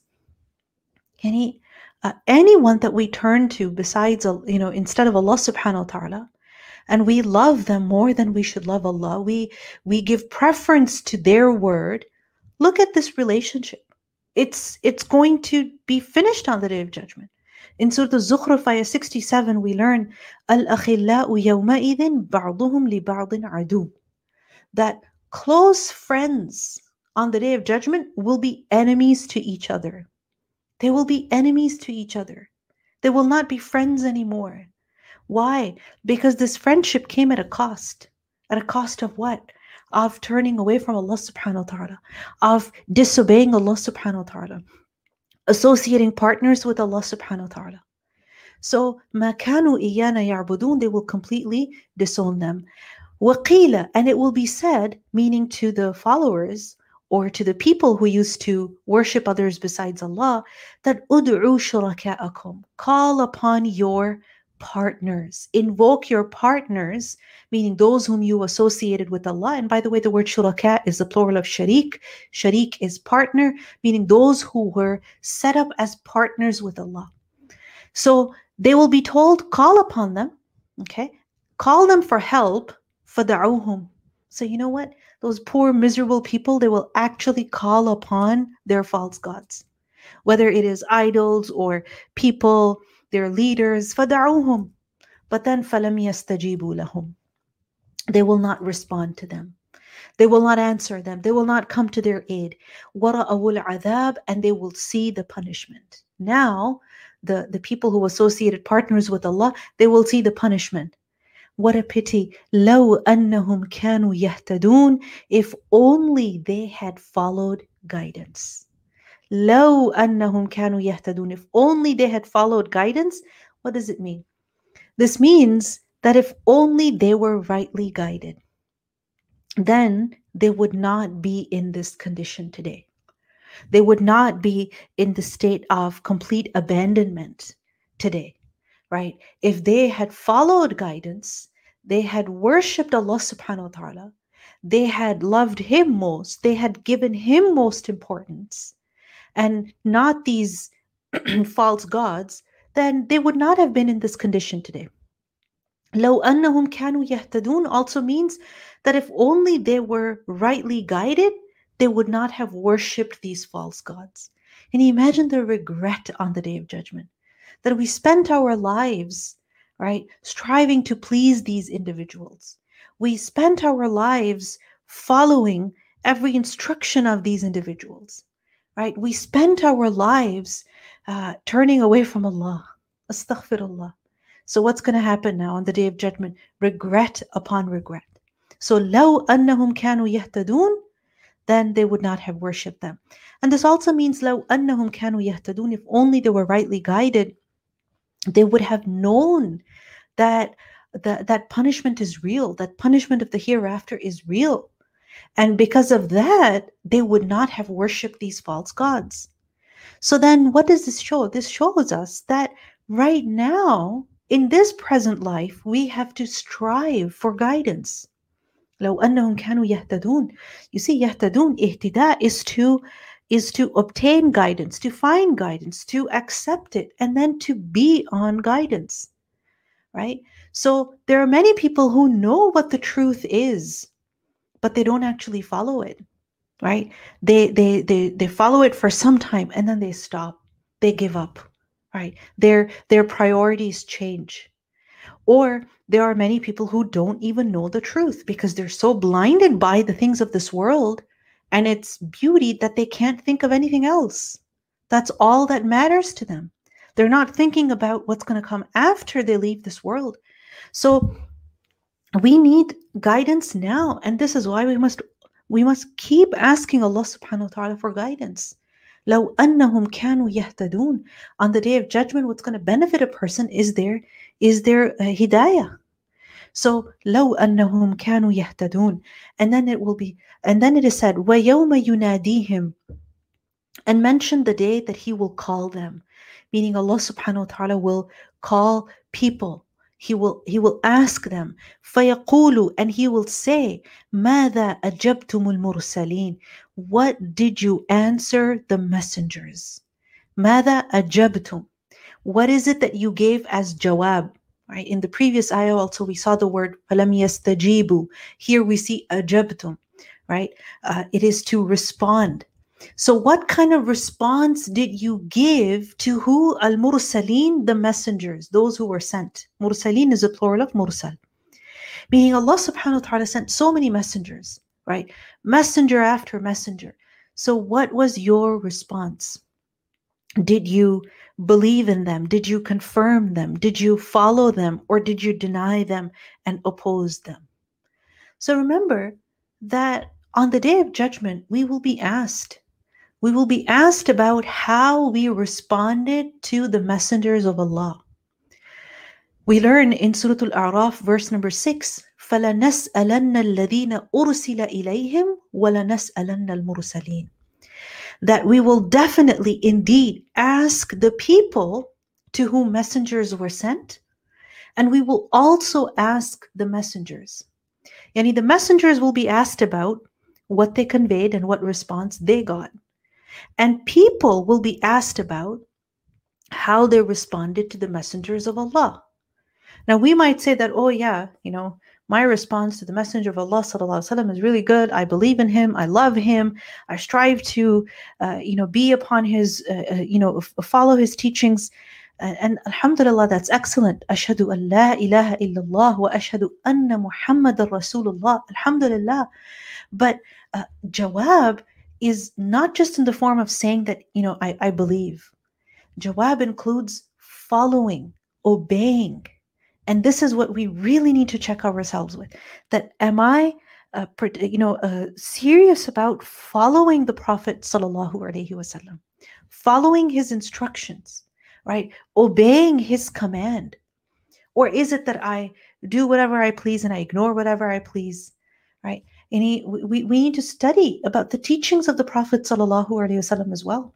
Any, uh, anyone that we turn to besides, you know, instead of Allah subhanahu wa ta'ala, and we love them more than we should love Allah, we, we give preference to their word, look at this relationship. It's, it's going to be finished on the Day of Judgment. In Surah Al-Zukhruf, ayah sixty-seven, we learn, Al-akhillau yawma'idhin ba'duhum li ba'din adu. That close friends on the Day of Judgment will be enemies to each other. They will be enemies to each other. They will not be friends anymore. Why? Because this friendship came at a cost. At a cost of what? Of turning away from Allah subhanahu wa ta'ala, of disobeying Allah subhanahu wa ta'ala, associating partners with Allah subhanahu wa ta'ala. So, مَا كَانُوا إِيَّانَا يَعْبُدُونَ, they will completely disown them. وَقِيلَ, and it will be said, meaning to the followers, or to the people who used to worship others besides Allah, that أُدْعُوا شُرَكَاءَكُمْ, call upon your partners, invoke your partners, meaning those whom you associated with Allah. And by the way, the word shuraka is the plural of sharik. Sharik is partner, meaning those who were set up as partners with Allah. So they will be told, call upon them, okay? Call them for help, فَدَعُوهُمْ. So you know what? Those poor, miserable people, they will actually call upon their false gods. Whether it is idols or people, their leaders, فَدَعُوهُمْ. But then فَلَمْ يَسْتَجِيبُوا لَهُمْ. They will not respond to them. They will not answer them. They will not come to their aid. وَرَأَوُا الْعَذَابِ, and they will see the punishment. Now, the, the people who associated partners with Allah, they will see the punishment. What a pity. لَوْ أَنَّهُمْ كَانُوا يَهْتَدُونَ. If only they had followed guidance. لَوْ أَنَّهُمْ كَانُوا يَهْتَدُونَ. If only they had followed guidance. What does it mean? This means that if only they were rightly guided, then they would not be in this condition today. They would not be in the state of complete abandonment today, right? If they had followed guidance, they had worshipped Allah subhanahu wa ta'ala, they had loved Him most, they had given Him most importance, and not these false gods, then they would not have been in this condition today. لو أنهم كانوا يهتدون also means that if only they were rightly guided, they would not have worshipped these false gods. And you imagine the regret on the Day of Judgment, that we spent our lives, right, striving to please these individuals. We spent our lives following every instruction of these individuals, right? We spent our lives uh, turning away from Allah. Astaghfirullah. So what's going to happen now on the Day of Judgment? Regret upon regret. So لَوْ أَنَّهُمْ كَانُوا يَهْتَدُونَ, then they would not have worshipped them. And this also means لَوْ أَنَّهُمْ كَانُوا يَهْتَدُونَ, if only they were rightly guided, they would have known that, that that punishment is real, that punishment of the hereafter is real. And because of that, they would not have worshipped these false gods. So then what does this show? This shows us that right now, in this present life, we have to strive for guidance. لو أنهم كانوا يهتدون. You see, يهتدون, اهتداء is to is to obtain guidance, to find guidance, to accept it, and then to be on guidance, right? So there are many people who know what the truth is, but they don't actually follow it, right? They they they they follow it for some time and then they stop. They give up, right? Their their priorities change. Or there are many people who don't even know the truth because they're so blinded by the things of this world and its beauty that they can't think of anything else. That's all that matters to them. They're not thinking about what's going to come after they leave this world. So we need guidance now, and this is why we must we must keep asking Allah subhanahu wa ta'ala for guidance. لو أنهم كانوا يهتدون. On the Day of Judgment, what's going to benefit a person is their is their uh, hidayah. So لو أنهم كانوا يهتدون, and then it will be, and then it is said ويوم يناديهم, and mention the day that He will call them, meaning Allah subhanahu wa ta'ala will call people. He will he will ask them, فيقول, and He will say, ماذا أجبتم المرسلين? What did you answer the messengers? ماذا أجبتم? What is it that you gave as jawab? Right? In the previous ayah also we saw the word فَلَمْ يَسْتَجِيبُوا. Here we see أجبتم, right? Uh, it is to respond. So what kind of response did you give to who? Al-Mursaleen, the messengers, those who were sent. Mursaleen is a plural of Mursal. Meaning Allah subhanahu wa ta'ala sent so many messengers, right? Messenger after messenger. So what was your response? Did you believe in them? Did you confirm them? Did you follow them? Or did you deny them and oppose them? So remember that on the Day of Judgment, we will be asked. We will be asked about how we responded to the messengers of Allah. We learn in Surah Al-A'raf, verse number six, فَلَنَسْأَلَنَّ الَّذِينَ أُرْسِلَ إِلَيْهِمْ وَلَنَسْأَلَنَّ الْمُرْسَلِينَ. That we will definitely indeed ask the people to whom messengers were sent, and we will also ask the messengers. Yani the messengers will be asked about what they conveyed and what response they got. And people will be asked about how they responded to the messengers of Allah. Now we might say that, oh yeah, you know, my response to the Messenger of Allah sallallahu alaihi wasallam is really good. I believe in him. I love him. I strive to, uh, you know, be upon his, uh, uh, you know, f- follow his teachings. Uh, and alhamdulillah, that's excellent. Ashhadu an la ilaha illallah wa ashhadu anna Muhammadan Rasulullah. Alhamdulillah. But uh, jawab is not just in the form of saying that, you know, I, I believe. Jawab includes following, obeying. And this is what we really need to check ourselves with. That am I, uh, you know, uh, serious about following the Prophet sallallahu alaihi wasallam, following his instructions, right? Obeying his command. Or is it that I do whatever I please and I ignore whatever I please, right? And he, we, we need to study about the teachings of the Prophet sallallahu alaihi wasallam as well.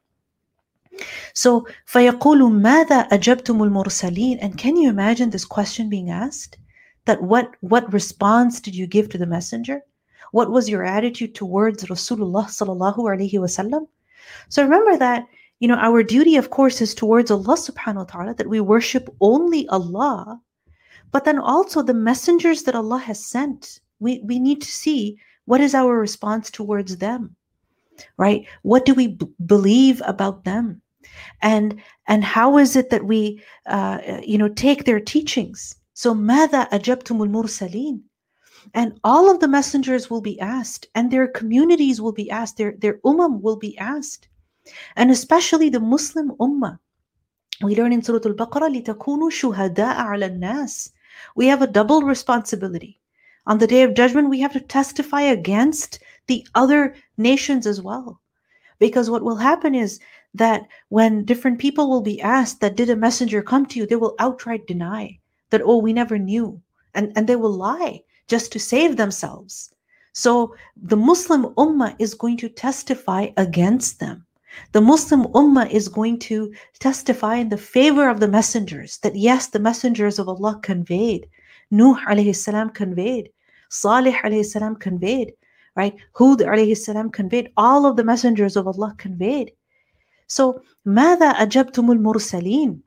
So, فَيَقُولُ مَاذَا أَجَبْتُمُ الْمُرْسَلِينَ. And can you imagine this question being asked? That what, what response did you give to the messenger? What was your attitude towards Rasulullah sallallahu alaihi wasallam? So remember that, you know, our duty, of course, is towards Allah subhanahu wa ta'ala, that we worship only Allah, but then also the messengers that Allah has sent. We, we need to see what is our response towards them, right? What do we b- believe about them? And and how is it that we, uh, you know, take their teachings? So, ماذا أجبتم المرسلين? And all of the messengers will be asked, and their communities will be asked, their, their ummah will be asked, and especially the Muslim ummah. We learn in Surah Al-Baqarah, لِتَكُونُوا شُهَدَاءَ عَلَى النَّاسِ. We have a double responsibility. On the Day of Judgment, we have to testify against the other nations as well. Because what will happen is that when different people will be asked that did a messenger come to you, they will outright deny that, oh, we never knew. And, and they will lie just to save themselves. So the Muslim ummah is going to testify against them. The Muslim ummah is going to testify in the favor of the messengers, that yes, the messengers of Allah conveyed. Nuh alayhi salam conveyed. Salih alayhi salam conveyed. Right? Hud alayhi salam conveyed. All of the messengers of Allah conveyed. So, ماذا أجبتم المرسلين?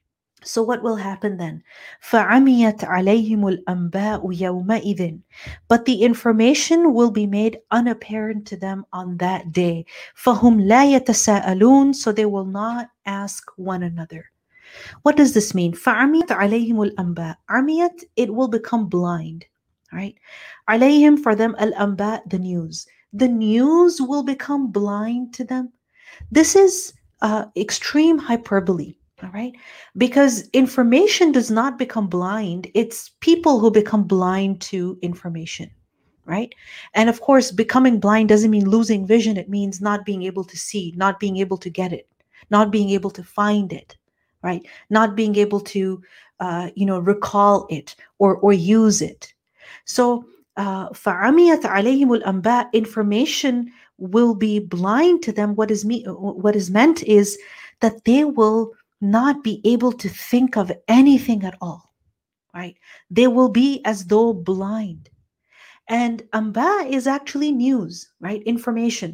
So what will happen then? فَعَمِيَتْ عَلَيْهِمُ الْأَنْبَاءُ يَوْمَئِذٍ. But the information will be made unapparent to them on that day. فَهُمْ لَا يَتَسَاءَلُونَ. So they will not ask one another. What does this mean? فَعَمِيَتْ عَلَيْهِمُ الْأَنْبَاءُ. عَمِيَتْ, it will become blind. Right? عَلَيْهِمْ, for them, al-anba, the news. The news will become blind to them. This is uh, extreme hyperbole. All right. Because information does not become blind. It's people who become blind to information. Right. And of course, becoming blind doesn't mean losing vision. It means not being able to see, not being able to get it, not being able to find it. Right. Not being able to, uh, you know, recall it or, or use it. So, uh, فَعَمِيَتْ عَلَيْهِمُ الْأَنْبَاء, information will be blind to them. What is me, what is meant is that they will not be able to think of anything at all, right? They will be as though blind. And amba is actually news, right? Information.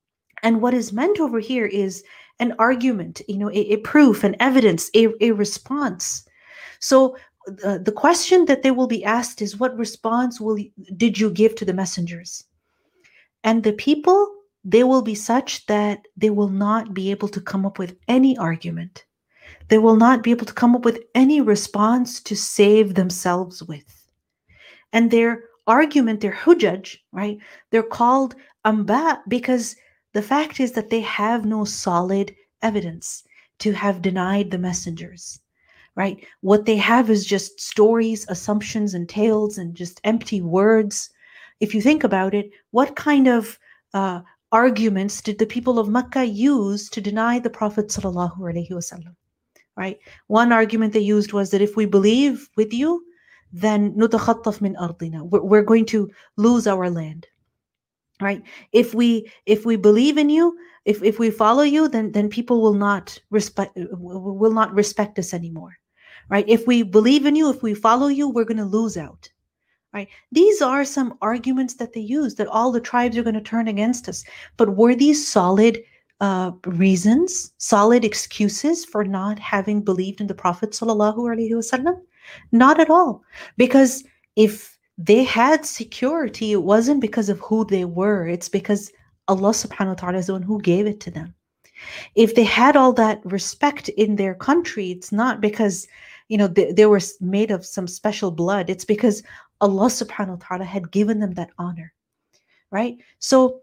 And what is meant over here is an argument, you know, a, a proof, an evidence, a, a response. So uh, the question that they will be asked is, what response will you, did you give to the messengers? And the people, they will be such that they will not be able to come up with any argument. They will not be able to come up with any response to save themselves with. And their argument, their hujaj, right? They're called amba because the fact is that they have no solid evidence to have denied the messengers, right? What they have is just stories, assumptions, and tales, and just empty words. If you think about it, what kind of uh, arguments did the people of Mecca use to deny the Prophet sallallahu alaihi wasallam? Right? One argument they used was that if we believe with you, then nutakhattaf min ardina. We're, we're going to lose our land. Right? If we if we believe in you, if, if we follow you, then then people will not respect will not respect us anymore. Right? If we believe in you, if we follow you, we're going to lose out. Right? These are some arguments that they use, that all the tribes are going to turn against us. But were these solid uh, reasons, solid excuses for not having believed in the Prophet sallallahu alaihi wasallam? Not at all. Because if they had security, it wasn't because of who they were. It's because Allah subhanahu wa ta'ala is the one who gave it to them. If they had all that respect in their country, it's not because, you know, they, they were made of some special blood. It's because Allah subhanahu wa ta'ala had given them that honor, right? So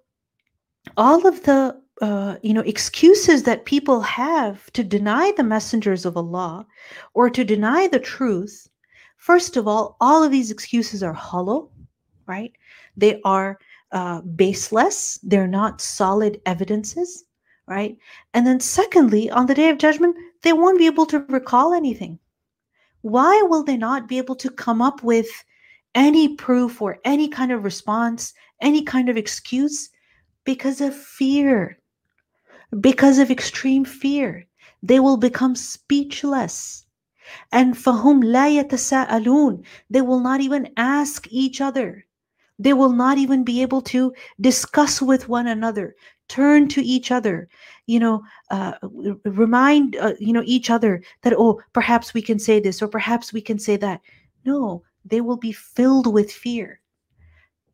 all of the, uh, you know, excuses that people have to deny the messengers of Allah or to deny the truth, first of all, all of these excuses are hollow, right? They are uh, baseless. They're not solid evidences, right? And then secondly, on the Day of Judgment, they won't be able to recall anything. Why will they not be able to come up with any proof or any kind of response, any kind of excuse? Because of fear, because of extreme fear. They will become speechless. And فَهُمْ لَا يَتَسَاءَلُونَ. They will not even ask each other. They will not even be able to discuss with one another, turn to each other, you know, uh, remind, uh, you know, each other that, oh, perhaps we can say this or perhaps we can say that. No, they will be filled with fear.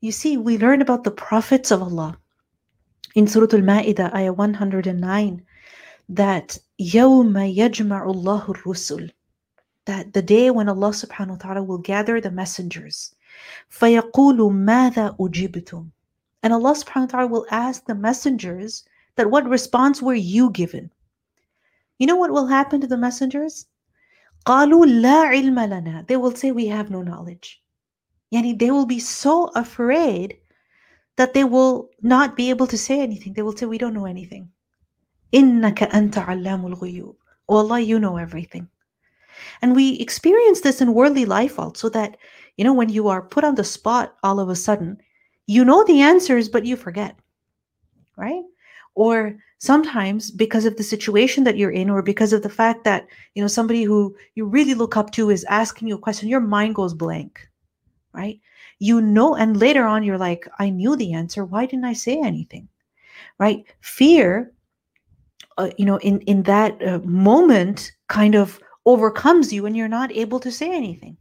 You see, we learn about the prophets of Allah in Surah Al-Ma'idah, ayah one hundred nine, that يَوْمَ يَجْمَعُ اللَّهُ الرُّسُلِ, that the day when Allah subhanahu wa ta'ala will gather the messengers, فَيَقُولُ مَاذَا أُجِبْتُمْ, and Allah subhanahu wa ta'ala will ask the messengers that what response were you given? You know what will happen to the messengers? قَالُوا لَا عِلْمَ لَنَا, they will say we have no knowledge. Yani they will be so afraid that they will not be able to say anything. They will say we don't know anything. إِنَّكَ أَنْتَ عَلَّامُ الْغُيُوبِ, oh Allah, you know everything. And we experience this in worldly life also, that, you know, when you are put on the spot all of a sudden, you know the answers, but you forget, right? Or sometimes because of the situation that you're in, or because of the fact that, you know, somebody who you really look up to is asking you a question, your mind goes blank, right? You know, and later on you're like, I knew the answer. Why didn't I say anything, right? Fear, uh, you know, in, in that uh, moment kind of overcomes you and you're not able to say anything.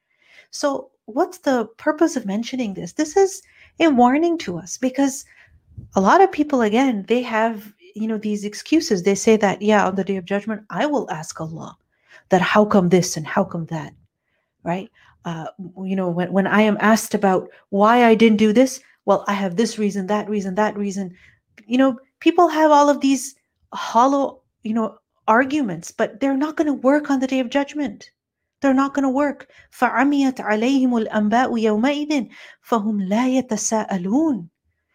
So what's the purpose of mentioning this? This is a warning to us, because a lot of people, again, they have, you know, these excuses. They say that, yeah, on the day of judgment, I will ask Allah that how come this and how come that, right? Uh, you know, when, when I am asked about why I didn't do this, well, I have this reason, that reason, that reason. You know, people have all of these hollow, you know, arguments, but they're not going to work on the day of judgment. They're not going to work. فَعَمِيَتْ عَلَيْهِمُ الْأَنْبَاءُ يَوْمَئِذٍ فَهُمْ لَا يَتَسَاءَلُونَ.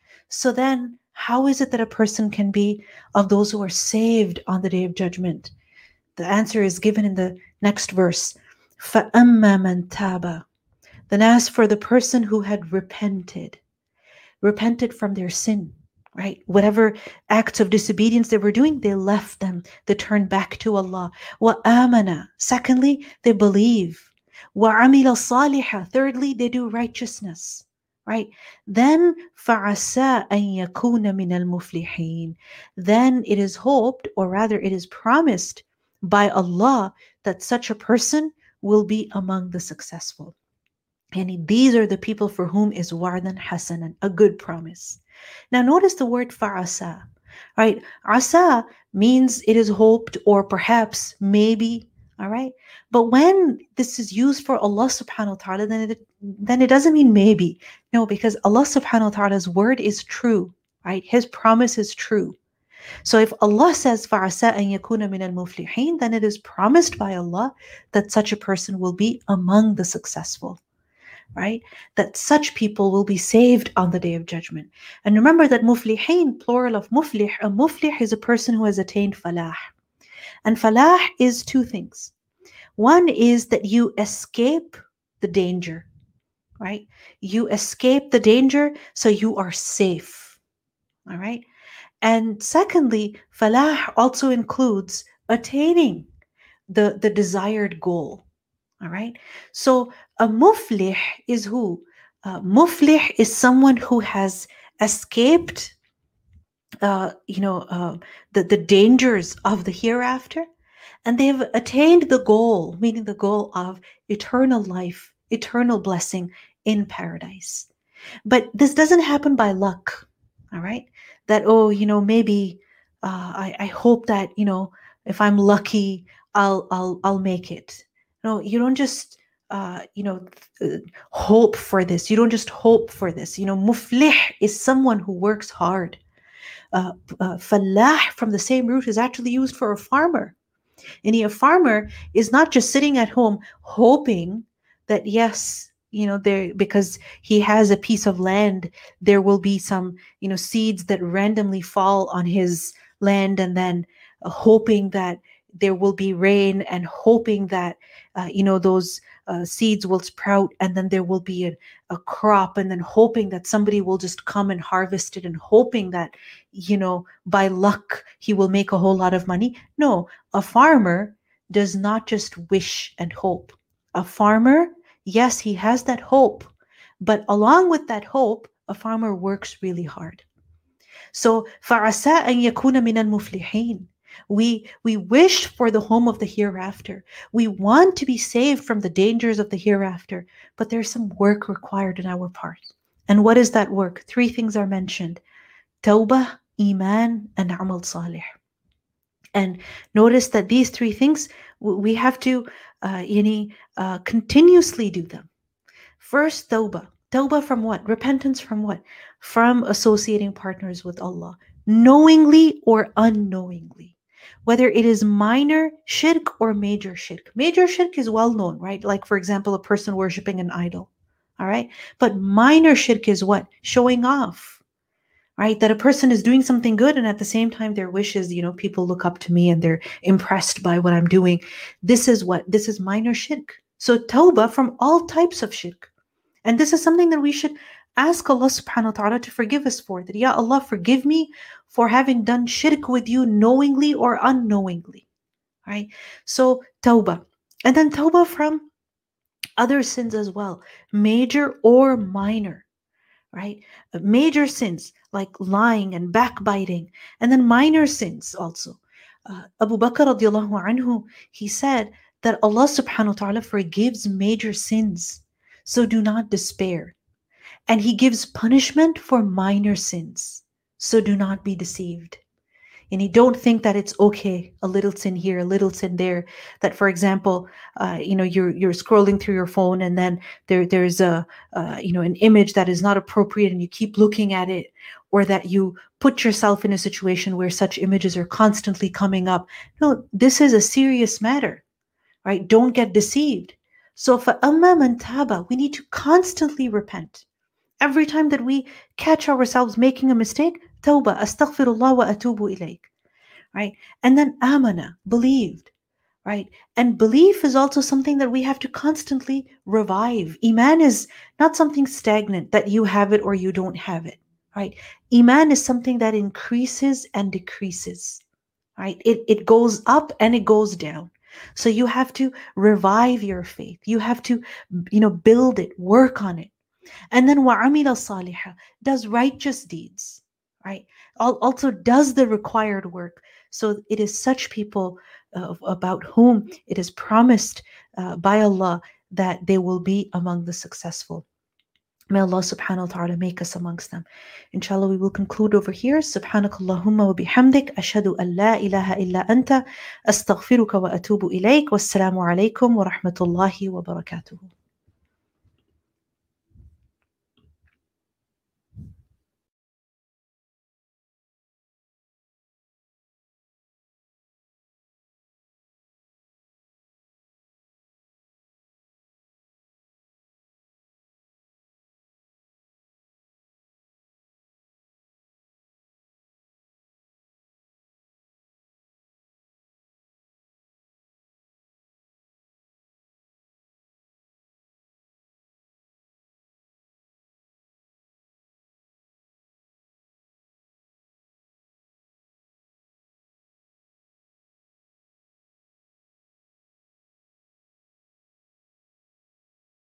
So then, how is it that a person can be of those who are saved on the day of judgment? The answer is given in the next verse. فَأَمَّا مَنْ تَابَ. Then as for the person who had repented, repented from their sin, right? Whatever acts of disobedience they were doing, they left them. They turned back to Allah. وَآمَنَ. Secondly, they believe. وَعَمِلَ صَالِحًا. Thirdly, they do righteousness, right? Then فَعَسَىٰ أَن يَكُونَ مِنَ الْمُفْلِحِينَ. Then it is hoped, or rather it is promised by Allah, that such a person will be among the successful. And these are the people for whom is wa'dan hasanan, a good promise. Now notice the word fa'asa, right? Asa means it is hoped, or perhaps, maybe, all right? But when this is used for Allah subhanahu wa ta'ala, then it, then it doesn't mean maybe. No, because Allah subhanahu wa ta'ala's word is true, right? His promise is true. So if Allah says فَعَسَىٰ أَن يَكُونَ مِنَ الْمُفْلِحِينَ, then it is promised by Allah that such a person will be among the successful, right? That such people will be saved on the day of judgment. And remember that muflihin, plural of muflih, a muflih is a person who has attained falah. And falah is two things. One is that you escape the danger, right? You escape the danger, so you are safe, all right? And secondly, falah also includes attaining the, the desired goal. All right. So a muflih is who? Uh, muflih is someone who has escaped, uh, you know, uh, the, the dangers of the hereafter, and they've attained the goal, meaning the goal of eternal life, eternal blessing in paradise. But this doesn't happen by luck. All right. That, oh, you know, maybe uh, I, I hope that, you know, if I'm lucky, I'll I'll I'll make it. No, you don't just uh, you know th- hope for this. You don't just hope for this. You know, muflih is someone who works hard. Uh, uh, falah from the same root is actually used for a farmer. And a farmer is not just sitting at home hoping that, yes, you know, there, because he has a piece of land, there will be some, you know, seeds that randomly fall on his land, and then uh, hoping that there will be rain, and hoping that, uh, you know, those uh, seeds will sprout, and then there will be a, a crop, and then hoping that somebody will just come and harvest it, and hoping that, you know, by luck, he will make a whole lot of money. No, a farmer does not just wish and hope. A farmer, yes, he has that hope, but along with that hope, a farmer works really hard. So, فَعَسَىٰ أَن يَكُونَ مِنَ الْمُفْلِحِينَ. We, we wish for the home of the hereafter. We want to be saved from the dangers of the hereafter, but there's some work required on our part. And what is that work? Three things are mentioned: Tawbah, Iman, and Amal Salih. And notice that these three things, we have to uh, yani, uh, continuously do them. First, Tawbah. Tawbah from what? Repentance from what? From associating partners with Allah, knowingly or unknowingly. Whether it is minor shirk or major shirk. Major shirk is well known, right? Like, for example, a person worshiping an idol. All right. But minor shirk is what? Showing off, right? That a person is doing something good and at the same time their wish is, you know, people look up to me and they're impressed by what I'm doing. This is what? This is minor shirk. So tawbah from all types of shirk. And this is something that we should ask Allah subhanahu wa ta'ala to forgive us for. That, Ya Allah, forgive me for having done shirk with you knowingly or unknowingly. Right? So tawbah. And then tawbah from other sins as well, major or minor, right? Major sins like lying and backbiting, and then minor sins also. Uh, Abu Bakr radiallahu anhu, he said that Allah subhanahu wa ta'ala forgives major sins, so do not despair. And he gives punishment for minor sins, so do not be deceived. And you don't think that it's okay, a little sin here, a little sin there. That, for example, uh, you know, you're you're scrolling through your phone, and then there there's a uh, you know an image that is not appropriate, and you keep looking at it, or that you put yourself in a situation where such images are constantly coming up. No, this is a serious matter, right? Don't get deceived. So, فَأَمَّا مَنْ تَابَ, we need to constantly repent. Every time that we catch ourselves making a mistake, tawbah, astaghfirullah wa atubu ilayk, right? And then amana, believed, right? And belief is also something that we have to constantly revive. Iman is not something stagnant that you have it or you don't have it, right? Iman is something that increases and decreases, right? It, it goes up and it goes down. So you have to revive your faith. You have to, you know, build it, work on it. And then وَعَمِلَ صَالِحًا, does righteous deeds, right? Also does the required work. So it is such people uh, about whom it is promised uh, by Allah that they will be among the successful. May Allah subhanahu wa ta'ala make us amongst them. Inshallah, we will conclude over here. Subhanakallahumma wa bihamdik. Ashhadu an la ilaha illa anta. Astaghfiruka wa atubu ilayk. Wassalamu alaykum wa rahmatullahi wa barakatuhu.